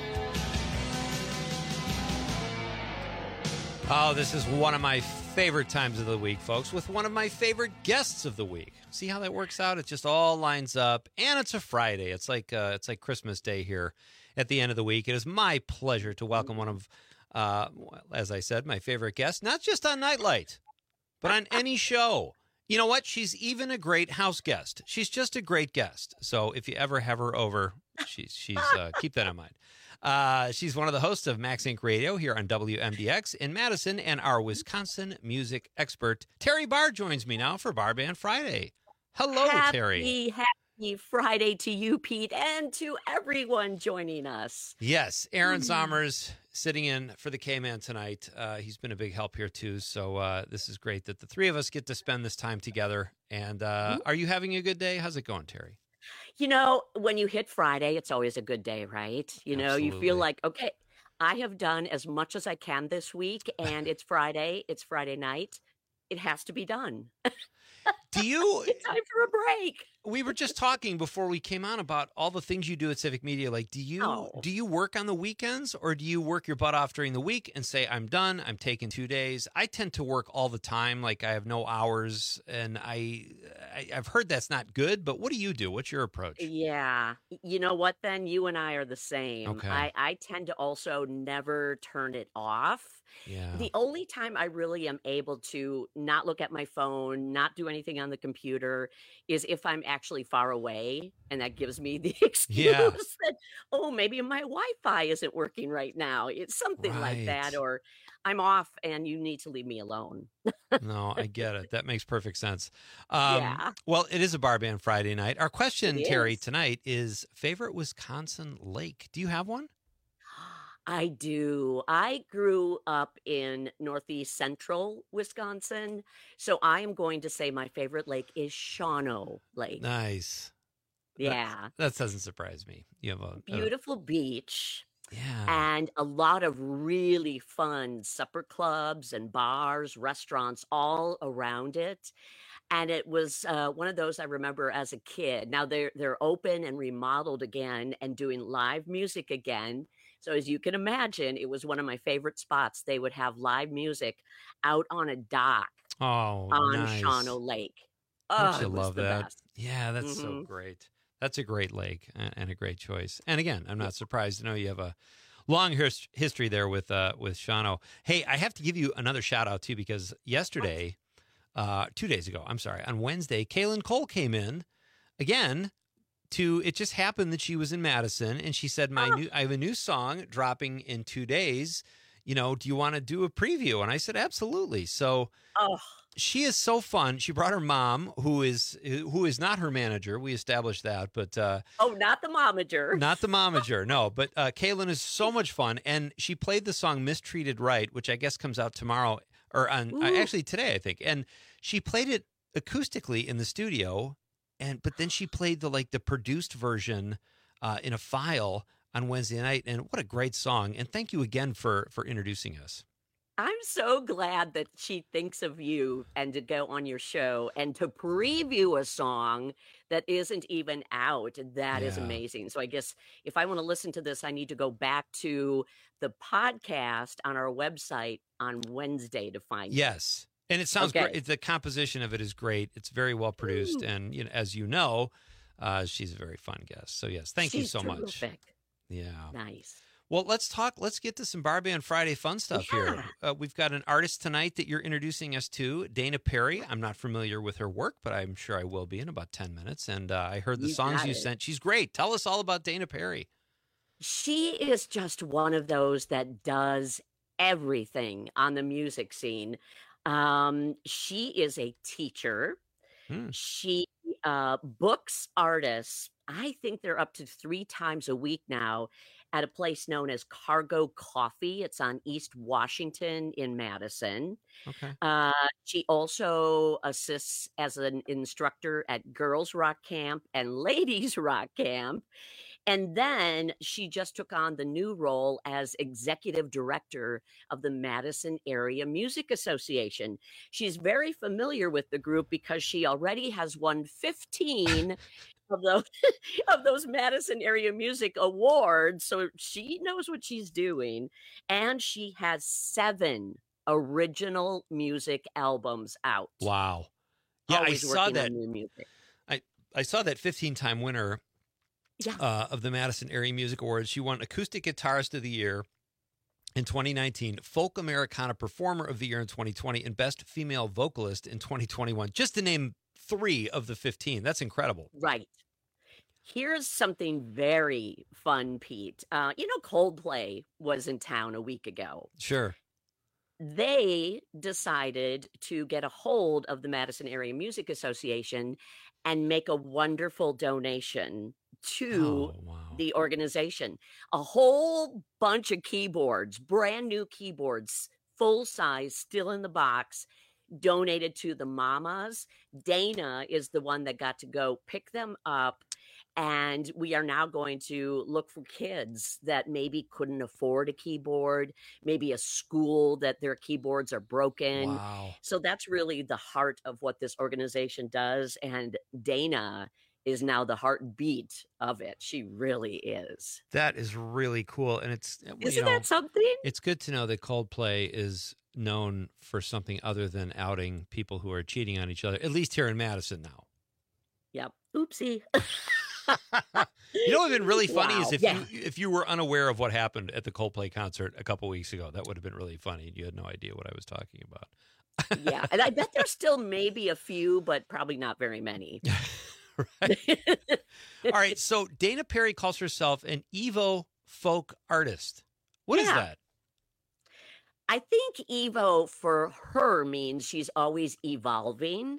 Speaker 12: Oh, this is one of my favorite times of the week, folks, with one of my favorite guests of the week. See how that works out? It just all lines up, and it's a Friday. It's like Christmas Day here at the end of the week. It is my pleasure to welcome one of, as I said, my favorite guests, not just on Nightlight, but on any show. You know what? She's even a great house guest. She's just a great guest. So if you ever have her over, she's keep that in mind. She's one of the hosts of Max Inc. Radio here on WMDX in Madison, and our Wisconsin music expert, Terry Barr, joins me now for Bar Band Friday. Hello, Terry.
Speaker 18: Happy Friday to you, Pete, and to everyone joining us.
Speaker 12: Yes, Aaron Zommers sitting in for the K-Man tonight. He's been a big help here, too, so this is great that the three of us get to spend this time together. And are you having a good day? How's it going, Terry?
Speaker 18: You know, when you hit Friday, it's always a good day, right? You know, you feel like, okay, I have done as much as I can this week, and it's Friday night. It has to be done.
Speaker 12: Do you?
Speaker 18: It's time for a break.
Speaker 12: We were just talking before we came on about all the things you do at Civic Media. Like, do you work on the weekends, or do you work your butt off during the week and say, I'm done, I'm taking 2 days? I tend to work all the time. Like, I have no hours, and I've heard that's not good, but what do you do? What's your approach?
Speaker 18: Yeah. You know what, then? You and I are the same.
Speaker 12: Okay.
Speaker 18: I tend to also never turn it off.
Speaker 12: Yeah.
Speaker 18: The only time I really am able to not look at my phone, not do anything on the computer, is if I'm actually far away, and that gives me the excuse that, oh, maybe my Wi-Fi isn't working right now. It's something like that, or I'm off and you need to leave me alone.
Speaker 12: No, I get it. That makes perfect sense.
Speaker 18: Yeah.
Speaker 12: Well, it is a Bar Band Friday night. Our question, Terry, tonight is favorite Wisconsin lake. Do you have one?
Speaker 18: I do. I grew up in northeast central Wisconsin, so I am going to say my favorite lake is Shawano Lake.
Speaker 12: Nice.
Speaker 18: Yeah.
Speaker 12: That doesn't surprise me. You have a
Speaker 18: beautiful beach.
Speaker 12: Yeah.
Speaker 18: And a lot of really fun supper clubs and bars, restaurants all around it. And it was one of those I remember as a kid. Now they're open and remodeled again and doing live music again. So as you can imagine, it was one of my favorite spots. They would have live music out on a dock on
Speaker 12: nice.
Speaker 18: Shawano Lake.
Speaker 12: Don't you
Speaker 18: it was
Speaker 12: love
Speaker 18: the
Speaker 12: that?
Speaker 18: best.
Speaker 12: Yeah, that's so great. That's a great lake and a great choice. And again, I'm not surprised to know you have a long history there with Shawano. Hey, I have to give you another shout out too, because yesterday, 2 days ago, I'm sorry, on Wednesday, Kaylin Cole came in again. It just happened that she was in Madison, and she said, I have a new song dropping in 2 days. You know, do you want to do a preview? And I said, absolutely. So she is so fun. She brought her mom, who is not her manager. We established that, but
Speaker 18: not the momager.
Speaker 12: Not the momager, no. But Kaylin is so much fun, and she played the song "Mistreated Right," which I guess comes out tomorrow or on actually today, I think. And she played it acoustically in the studio. But then she played the produced version in a file on Wednesday night, and what a great song! And thank you again for introducing us.
Speaker 18: I'm so glad that she thinks of you and to go on your show and to preview a song that isn't even out. That is amazing. So I guess if I want to listen to this, I need to go back to the podcast on our website on Wednesday to find it.
Speaker 12: Yes. And it sounds great. The composition of it is great. It's very well produced. And as you know, she's a very fun guest. So, yes, thank you so much.
Speaker 18: Terrific.
Speaker 12: Yeah.
Speaker 18: Nice.
Speaker 12: Well, let's get to some Bar Band Friday fun stuff here. We've got an artist tonight that you're introducing us to, Dana Perry. I'm not familiar with her work, but I'm sure I will be in about 10 minutes. And I heard the songs you sent. She's great. Tell us all about Dana Perry.
Speaker 18: She is just one of those that does everything on the music scene. She is a teacher. She books artists. I think they're up to 3 times a week now at a place known as Cargo Coffee. It's on East Washington in Madison.
Speaker 12: Okay.
Speaker 18: She also assists as an instructor at Girls Rock Camp and Ladies Rock Camp. And then she just took on the new role as executive director of the Madison Area Music Association. She's very familiar with the group because she already has won 15 of those Madison Area Music Awards. So she knows what she's doing. And she has 7 original music albums out.
Speaker 12: Wow. Yeah,
Speaker 18: Always
Speaker 12: I saw
Speaker 18: working
Speaker 12: that.
Speaker 18: on new music.
Speaker 12: I saw that 15-time winner of the Madison Area Music Awards. She won Acoustic Guitarist of the Year in 2019, Folk Americana Performer of the Year in 2020, and Best Female Vocalist in 2021. Just to name 3 of the 15. That's incredible.
Speaker 18: Right. Here's something very fun, Pete. Coldplay was in town a week ago.
Speaker 12: Sure.
Speaker 18: They decided to get a hold of the Madison Area Music Association and make a wonderful donation to the organization. A whole bunch of keyboards, brand new keyboards, full size, still in the box, donated to the mamas. Dana is the one that got to go pick them up. And we are now going to look for kids that maybe couldn't afford a keyboard, maybe a school that their keyboards are broken.
Speaker 12: Wow.
Speaker 18: So that's really the heart of what this organization does. And Dana is now the heartbeat of it. She really is.
Speaker 12: That is really cool. And
Speaker 18: Isn't that something?
Speaker 12: It's good to know that Coldplay is known for something other than outing people who are cheating on each other, at least here in Madison now.
Speaker 18: Yep. Oopsie.
Speaker 12: You know what would have been really funny is if you were unaware of what happened at the Coldplay concert a couple weeks ago. That would have been really funny. You had no idea what I was talking about.
Speaker 18: Yeah, and I bet there's still maybe a few, but probably not very many.
Speaker 12: Right. All right, so Dana Perry calls herself an Evo folk artist. What is that?
Speaker 18: I think Evo for her means she's always evolving.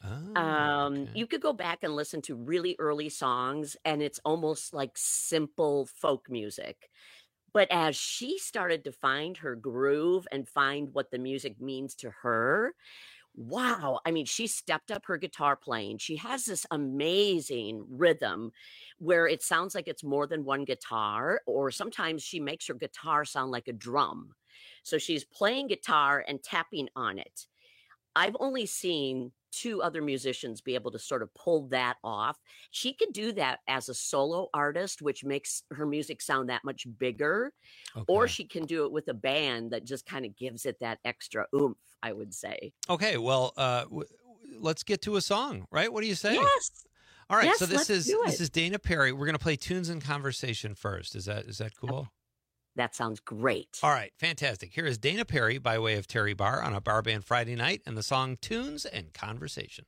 Speaker 18: You could go back and listen to really early songs, and it's almost like simple folk music. But as she started to find her groove and find what the music means to her, wow. I mean, she stepped up her guitar playing. She has this amazing rhythm where it sounds like it's more than one guitar, or sometimes she makes her guitar sound like a drum. So she's playing guitar and tapping on it. I've only seen 2 other musicians be able to sort of pull that off. She could do that as a solo artist, which makes her music sound that much bigger. Okay. Or she can do it with a band that just kind of gives it that extra oomph, I would say.
Speaker 12: Okay, well, let's get to a song, right? What do you say?
Speaker 18: Yes.
Speaker 12: All right,
Speaker 18: yes,
Speaker 12: so this is Dana Perry. We're going to play Tunes and Conversation first. Is that cool?
Speaker 18: That sounds great.
Speaker 12: All right, fantastic. Here is Dana Perry by way of Terry Barr on a Bar Band Friday night and the song Tunes and Conversation.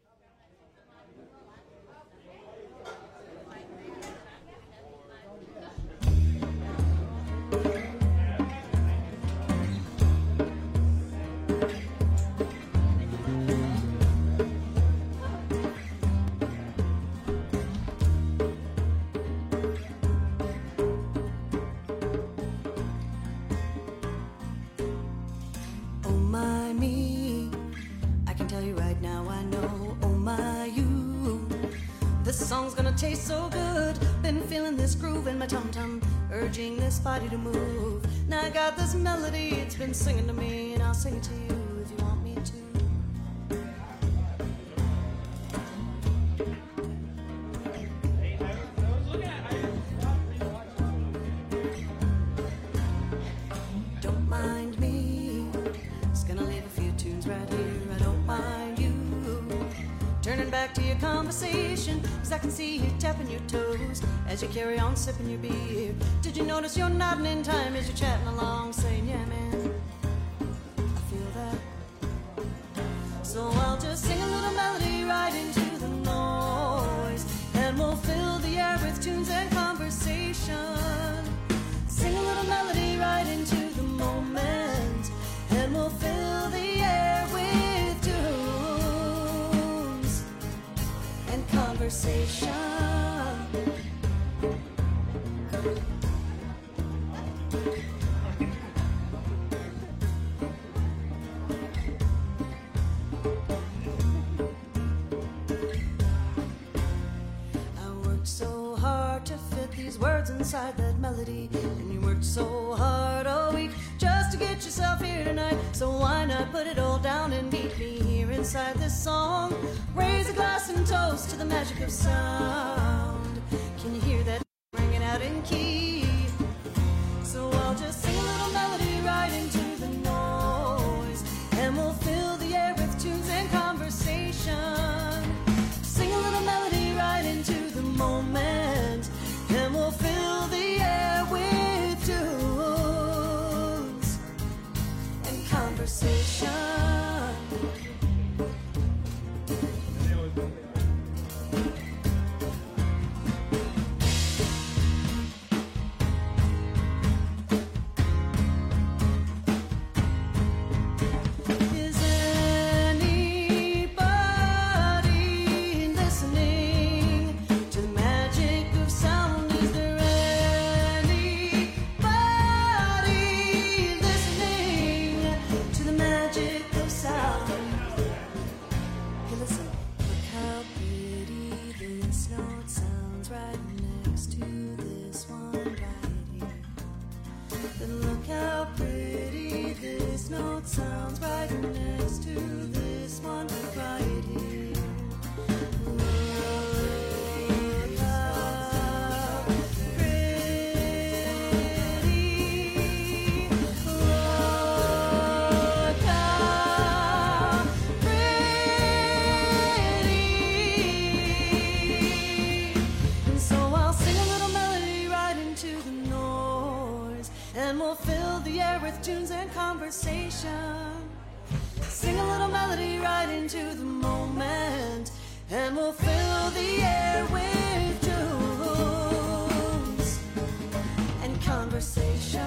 Speaker 14: Tastes so good. Been feeling this groove in my tum-tum, urging this body to move. Now I got this melody, it's been singing to me, and I'll sing it to you if you want me to. Don't mind me, just gonna leave a few tunes right here. I don't mind you turning back to you your conversation, 'cause I can see you tapping your toes as you carry on sipping your beer. Did you notice you're nodding in time as you're chatting along, saying, yeah, man, I feel that. So I'll just sing a little melody right into the noise, and we'll fill the air with tunes and conversation. Sing a little melody right into the moment, and we'll fill the air with tunes and conversation. So hard to fit these words inside that melody, and you worked so hard all week just to get yourself here tonight. So why not put it all down and meet me here inside this song? Raise a glass and toast to the magic of sound. Can you hear that ringing out in key? So I'll just sing a little melody right into the noise, and we'll fill the air with tunes and conversation. Sing a little melody right into the moment, and we'll fill the air with tunes and conversation. Sounds right next to this one right here. Look how pretty. Look how pretty. And so I'll sing a little melody right into the noise, and we'll fill the air with tunes and conversation. Sing a little melody right into the moment, and we'll fill the air with tunes and conversation.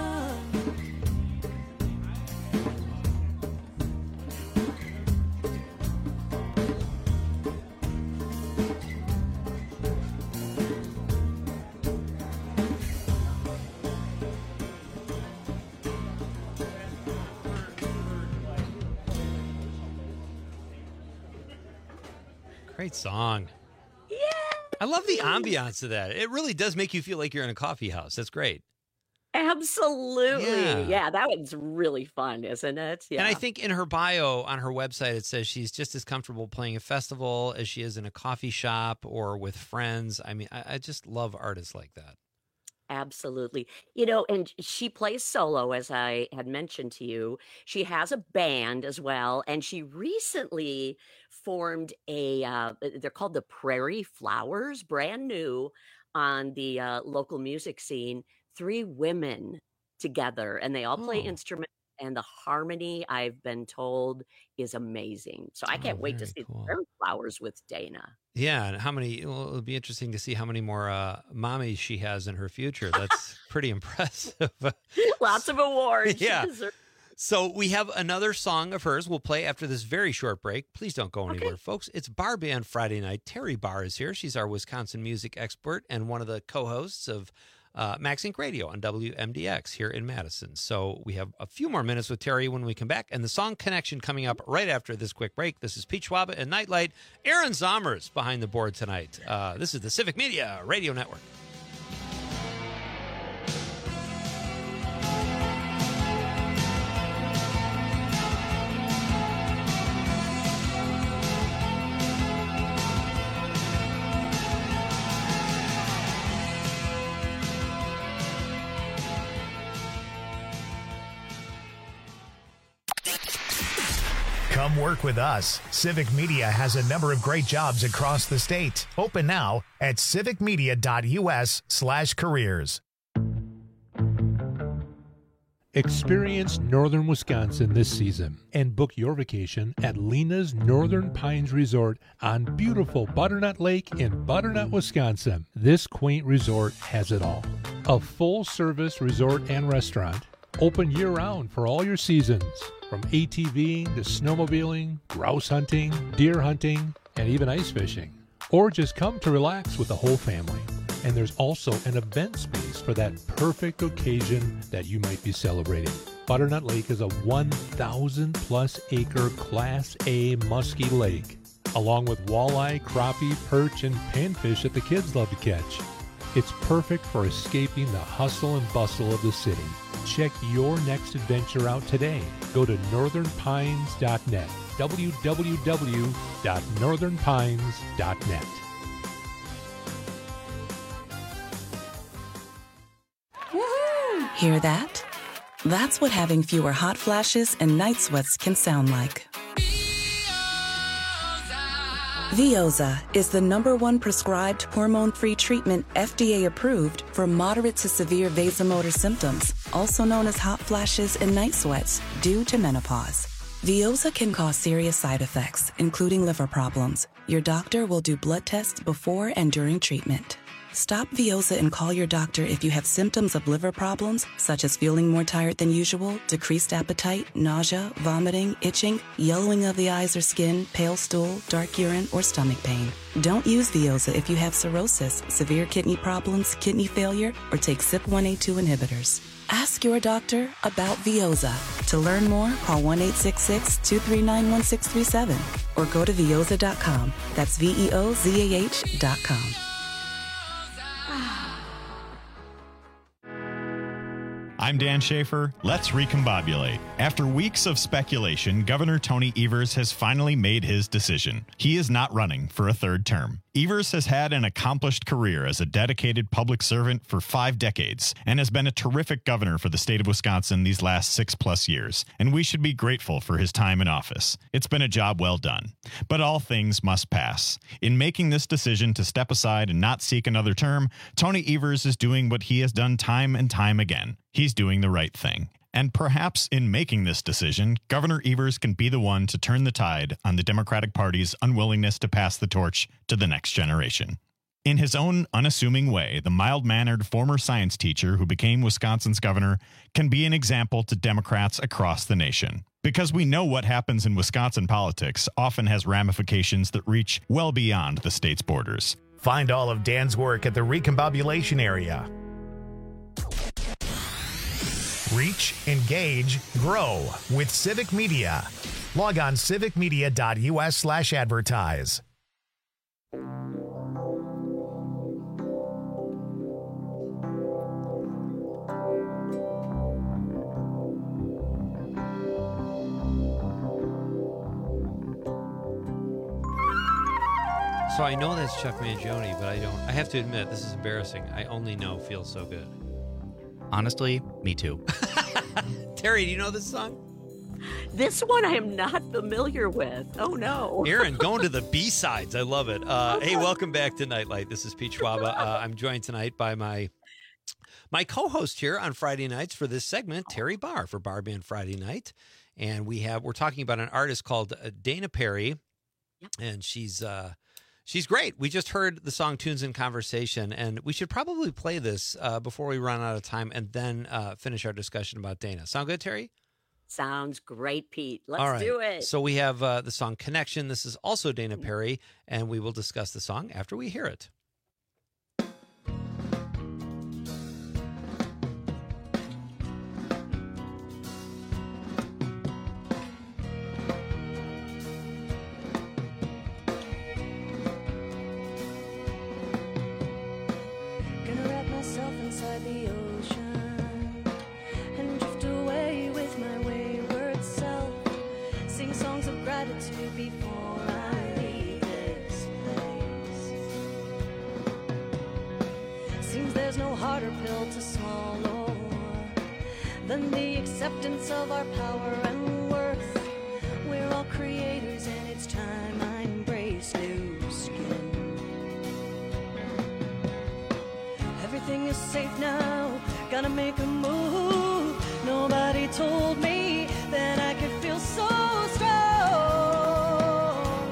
Speaker 12: Great song. Yeah. I love the ambiance of that. It really does make you feel like you're in a coffee house. That's great.
Speaker 18: Absolutely. Yeah, that one's really fun, isn't it? Yeah.
Speaker 12: And I think in her bio on her website, it says she's just as comfortable playing a festival as she is in a coffee shop or with friends. I mean, I just love artists like that.
Speaker 18: Absolutely. You know, and she plays solo, as I had mentioned to you. She has a band as well, and she recently formed they're called the Prairie Flowers, brand new on the local music scene. 3 women together, and they all play instruments, and the harmony, I've been told, is amazing. So I can't wait to see the Prairie Flowers with Dana.
Speaker 12: Yeah, and it'll be interesting to see how many more mommies she has in her future. That's pretty impressive.
Speaker 18: Lots of awards.
Speaker 12: Yeah. So we have another song of hers we'll play after this very short break. Please don't go anywhere, folks. It's Bar Band Friday night. Terry Barr is here. She's our Wisconsin music expert and one of the co-hosts of Max Inc. Radio on WMDX here in Madison. So we have a few more minutes with Terry when we come back, and the song Connection coming up right after this quick break. This is Pete Schwab and Nightlight. Aaron Zommers behind the board tonight. This is the Civic Media Radio Network.
Speaker 1: Come work with us. Civic Media has a number of great jobs across the state. Open now at civicmedia.us/careers.
Speaker 15: Experience northern Wisconsin this season and book your vacation at Lena's Northern Pines Resort on beautiful Butternut Lake in Butternut, Wisconsin. This quaint resort has it all. A full-service resort and restaurant, open year-round for all your seasons, from ATVing to snowmobiling, grouse hunting, deer hunting, and even ice fishing. Or just come to relax with the whole family. And there's also an event space for that perfect occasion that you might be celebrating. Butternut Lake is a 1,000-plus acre Class A musky lake, along with walleye, crappie, perch, and panfish that the kids love to catch. It's perfect for escaping the hustle and bustle of the city. Check your next adventure out today. Go to northernpines.net, www.northernpines.net.
Speaker 16: Hear that? That's what having fewer hot flashes and night sweats can sound like. Veoza is the #1 prescribed hormone-free treatment FDA approved for moderate to severe vasomotor symptoms, also known as hot flashes and night sweats, due to menopause. Veoza can cause serious side effects, including liver problems. Your doctor will do blood tests before and during treatment. Stop Veoza and call your doctor if you have symptoms of liver problems, such as feeling more tired than usual, decreased appetite, nausea, vomiting, itching, yellowing of the eyes or skin, pale stool, dark urine, or stomach pain. Don't use Veoza if you have cirrhosis, severe kidney problems, kidney failure, or take CYP1A2 inhibitors. Ask your doctor about Veoza. To learn more, call 1-866-239-1637 or go to veoza.com. That's VEOZAH.com.
Speaker 17: I'm Dan Schaefer. Let's recombobulate. After weeks of speculation, Governor Tony Evers has finally made his decision. He is not running for a third term. Evers has had an accomplished career as a dedicated public servant for 5 decades and has been a terrific governor for the state of Wisconsin these last 6+ years, and we should be grateful for his time in office. It's been a job well done. But all things must pass. In making this decision to step aside and not seek another term, Tony Evers is doing what he has done time and time again. He's doing the right thing. And perhaps in making this decision, Governor Evers can be the one to turn the tide on the Democratic Party's unwillingness to pass the torch to the next generation. In his own unassuming way, the mild-mannered former science teacher who became Wisconsin's governor can be an example to Democrats across the nation. Because we know what happens in Wisconsin politics often has ramifications that reach well beyond the state's borders.
Speaker 1: Find all of Dan's work at the Recombobulation area. Reach, engage, grow with Civic Media. Log on civicmedia.us/advertise.
Speaker 12: So I know that's Chuck Mangione, but I don't. I have to admit, this is embarrassing. I only know Feels So Good.
Speaker 13: Honestly, me too.
Speaker 12: Terry, do you know this song?
Speaker 10: This one I am not familiar with. Oh, no.
Speaker 12: Aaron, going to the B-sides. I love it. Hey, welcome back to Nightlight. This is Pete Schwaba. I'm joined tonight by my co-host here on Friday nights for this segment, Terry Barr, for Bar Band Friday Night. And we're talking about an artist called Dana Perry, and she's great. We just heard the song Tunes in Conversation, and we should probably play this before we run out of time and then finish our discussion about Dana. Sound good, Terry?
Speaker 10: Sounds great, Pete. Let's do it.
Speaker 12: So we have the song Connection. This is also Dana Perry, and we will discuss the song after we hear it.
Speaker 14: Before I leave this place, seems there's no harder pill to swallow than the acceptance of our power and worth. We're all creators, and it's time I embrace new skin. Everything is safe now, gotta make a move. Nobody told me that I could feel so strong.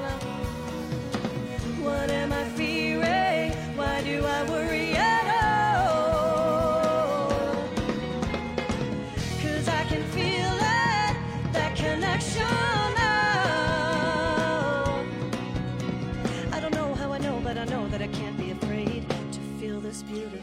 Speaker 14: What am I fearing? Why do I worry at all? 'Cause I can feel that connection now. I don't know how I know, but I know that I can't be afraid to feel this beautiful.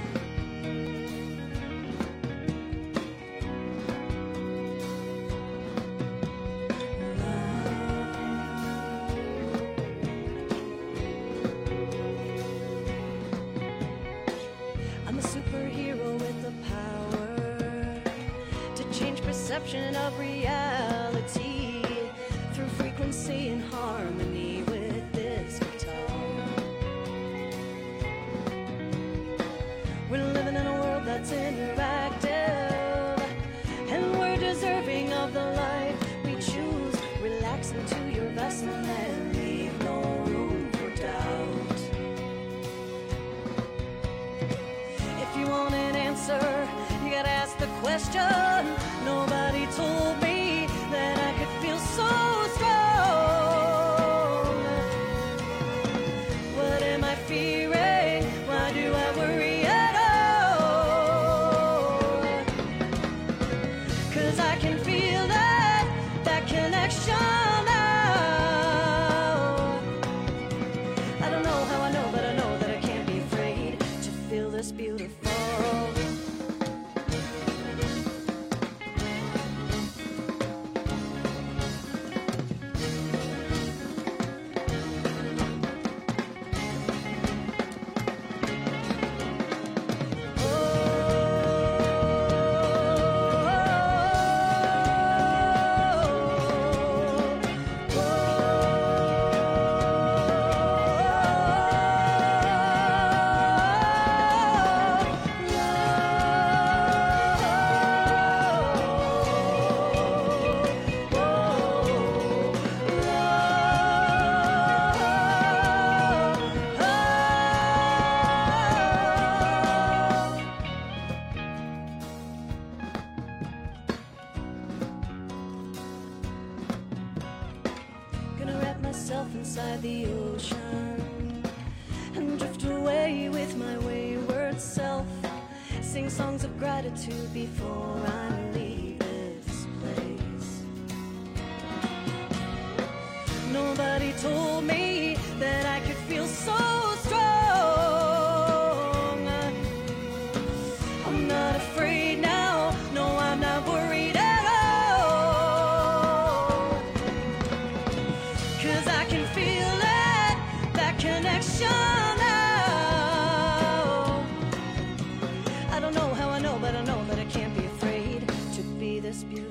Speaker 14: I'm a superhero with the power to change perception of reality through frequency and harmony with this guitar. We're living in a world that's interactive, and we're deserving of the life we choose. Relax into your vessel and leave no room for doubt. If you want an answer, you gotta ask the question. Nobody told me that I could feel so strong. What am I fearing? Why do I worry at all? 'Cause I can feel that connection now. I don't know how I know, but I know that I can't be afraid to feel this beautiful. Gonna wrap myself inside the ocean and drift away with my wayward self. Sing songs of gratitude before I leave this place. Nobody told me that I could feel so strong. I'm not afraid now, no, I'm not worried at all. 'Cause I can feel that connection now. I don't know how I know, but I know that I can't be afraid to be this beautiful.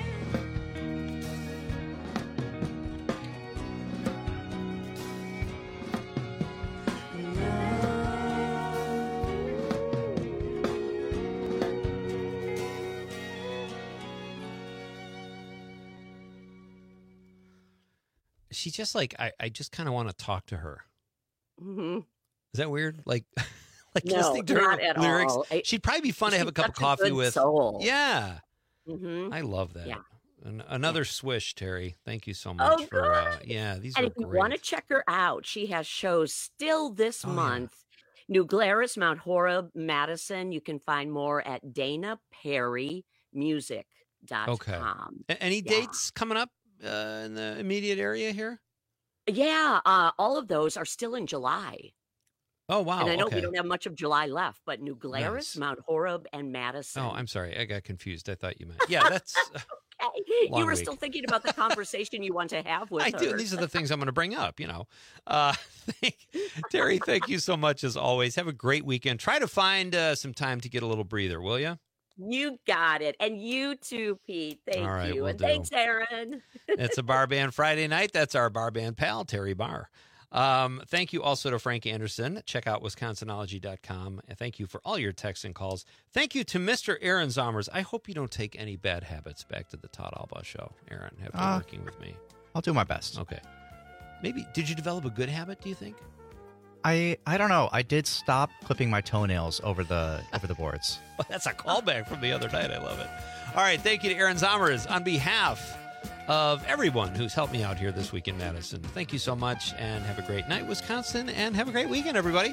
Speaker 12: She just like I just kind of want to talk to her.
Speaker 18: Mm-hmm.
Speaker 12: Is that weird? Like
Speaker 18: No,
Speaker 12: listening to her
Speaker 18: not at
Speaker 12: lyrics.
Speaker 18: all.
Speaker 12: She'd probably be fun to have a
Speaker 18: She's
Speaker 12: cup of
Speaker 18: such a
Speaker 12: coffee
Speaker 18: good
Speaker 12: with.
Speaker 18: soul.
Speaker 12: Yeah,
Speaker 18: Mm-hmm.
Speaker 12: I love that.
Speaker 18: Yeah.
Speaker 12: Another swish, Terry. Thank you so much for. Yeah, these
Speaker 18: And
Speaker 12: are
Speaker 18: if you
Speaker 12: great.
Speaker 18: want to check her out, she has shows still this
Speaker 12: Oh, yeah.
Speaker 18: month. New Glarus, Mount Horeb, Madison. You can find more at DanaPerryMusic.com.
Speaker 12: Okay. Any dates coming up in the immediate area here?
Speaker 18: Yeah, all of those are still in July.
Speaker 12: Oh, wow.
Speaker 18: And I know
Speaker 12: okay.
Speaker 18: we don't have much of July left, but New Glarus,
Speaker 12: Nice.
Speaker 18: Mount Horeb, and Madison.
Speaker 12: Oh, I'm sorry. I got confused. I thought you meant. Yeah, that's.
Speaker 18: Okay.
Speaker 12: Long
Speaker 18: You were
Speaker 12: week.
Speaker 18: still thinking about the conversation you want to have with
Speaker 12: I
Speaker 18: her.
Speaker 12: do. These are the things I'm going to bring up, you know. Terry, thank you so much as always. Have a great weekend. Try to find some time to get a little breather, will you?
Speaker 18: You got it. And you too, Pete. Thank
Speaker 12: All right,
Speaker 18: you.
Speaker 12: will
Speaker 18: And
Speaker 12: do.
Speaker 18: thanks, Aaron.
Speaker 12: It's a Bar Band Friday night. That's our Bar Band pal, Terry Barr. Thank you also to Frank Anderson. Check out wisconsinology.com. And thank you for all your texts and calls. Thank you to Mr. Aaron Zomers. I hope you don't take any bad habits back to the Todd Alba show, Aaron, after working with me.
Speaker 13: I'll do my best.
Speaker 12: Okay. Maybe, did you develop a good habit, do you think?
Speaker 13: I don't know. I did stop clipping my toenails over the boards.
Speaker 12: Well, that's a callback from the other night. I love it. All right. Thank you to Aaron Zommers on behalf of everyone who's helped me out here this week in Madison. Thank you so much, and have a great night, Wisconsin, and have a great weekend, everybody.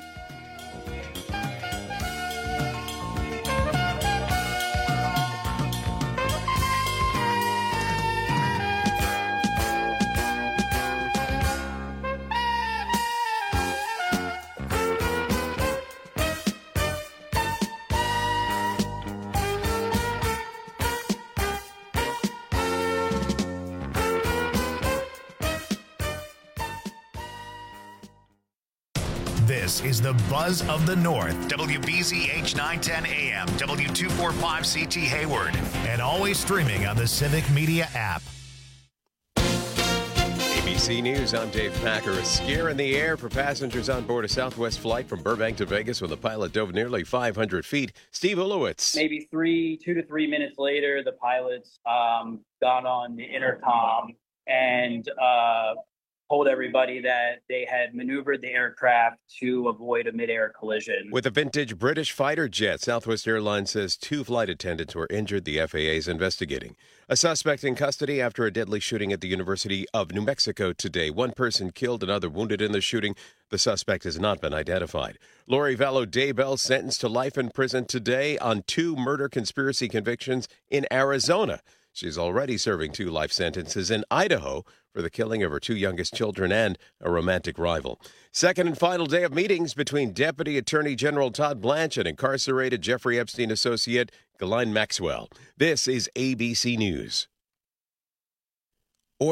Speaker 1: This is the Buzz of the North, WBZH 910 AM, W245CT Hayward, and always streaming on the Civic Media app.
Speaker 3: ABC News, I'm Dave Packer. A scare in the air for passengers on board a Southwest flight from Burbank to Vegas when the pilot dove nearly 500 feet. Steve Ulowitz.
Speaker 19: Maybe 2 to 3 minutes later, the pilots got on the intercom and told everybody that they had maneuvered the aircraft to avoid a midair collision.
Speaker 3: With a vintage British fighter jet, Southwest Airlines says 2 flight attendants were injured. The FAA is investigating. A suspect in custody after a deadly shooting at the University of New Mexico today. 1 person killed, another wounded in the shooting. The suspect has not been identified. Lori Vallow Daybell sentenced to life in prison today on 2 murder conspiracy convictions in Arizona. She's already serving 2 life sentences in Idaho for the killing of her 2 youngest children and a romantic rival. Second and final day of meetings between Deputy Attorney General Todd Blanche and incarcerated Jeffrey Epstein associate Ghislaine Maxwell. This is ABC News.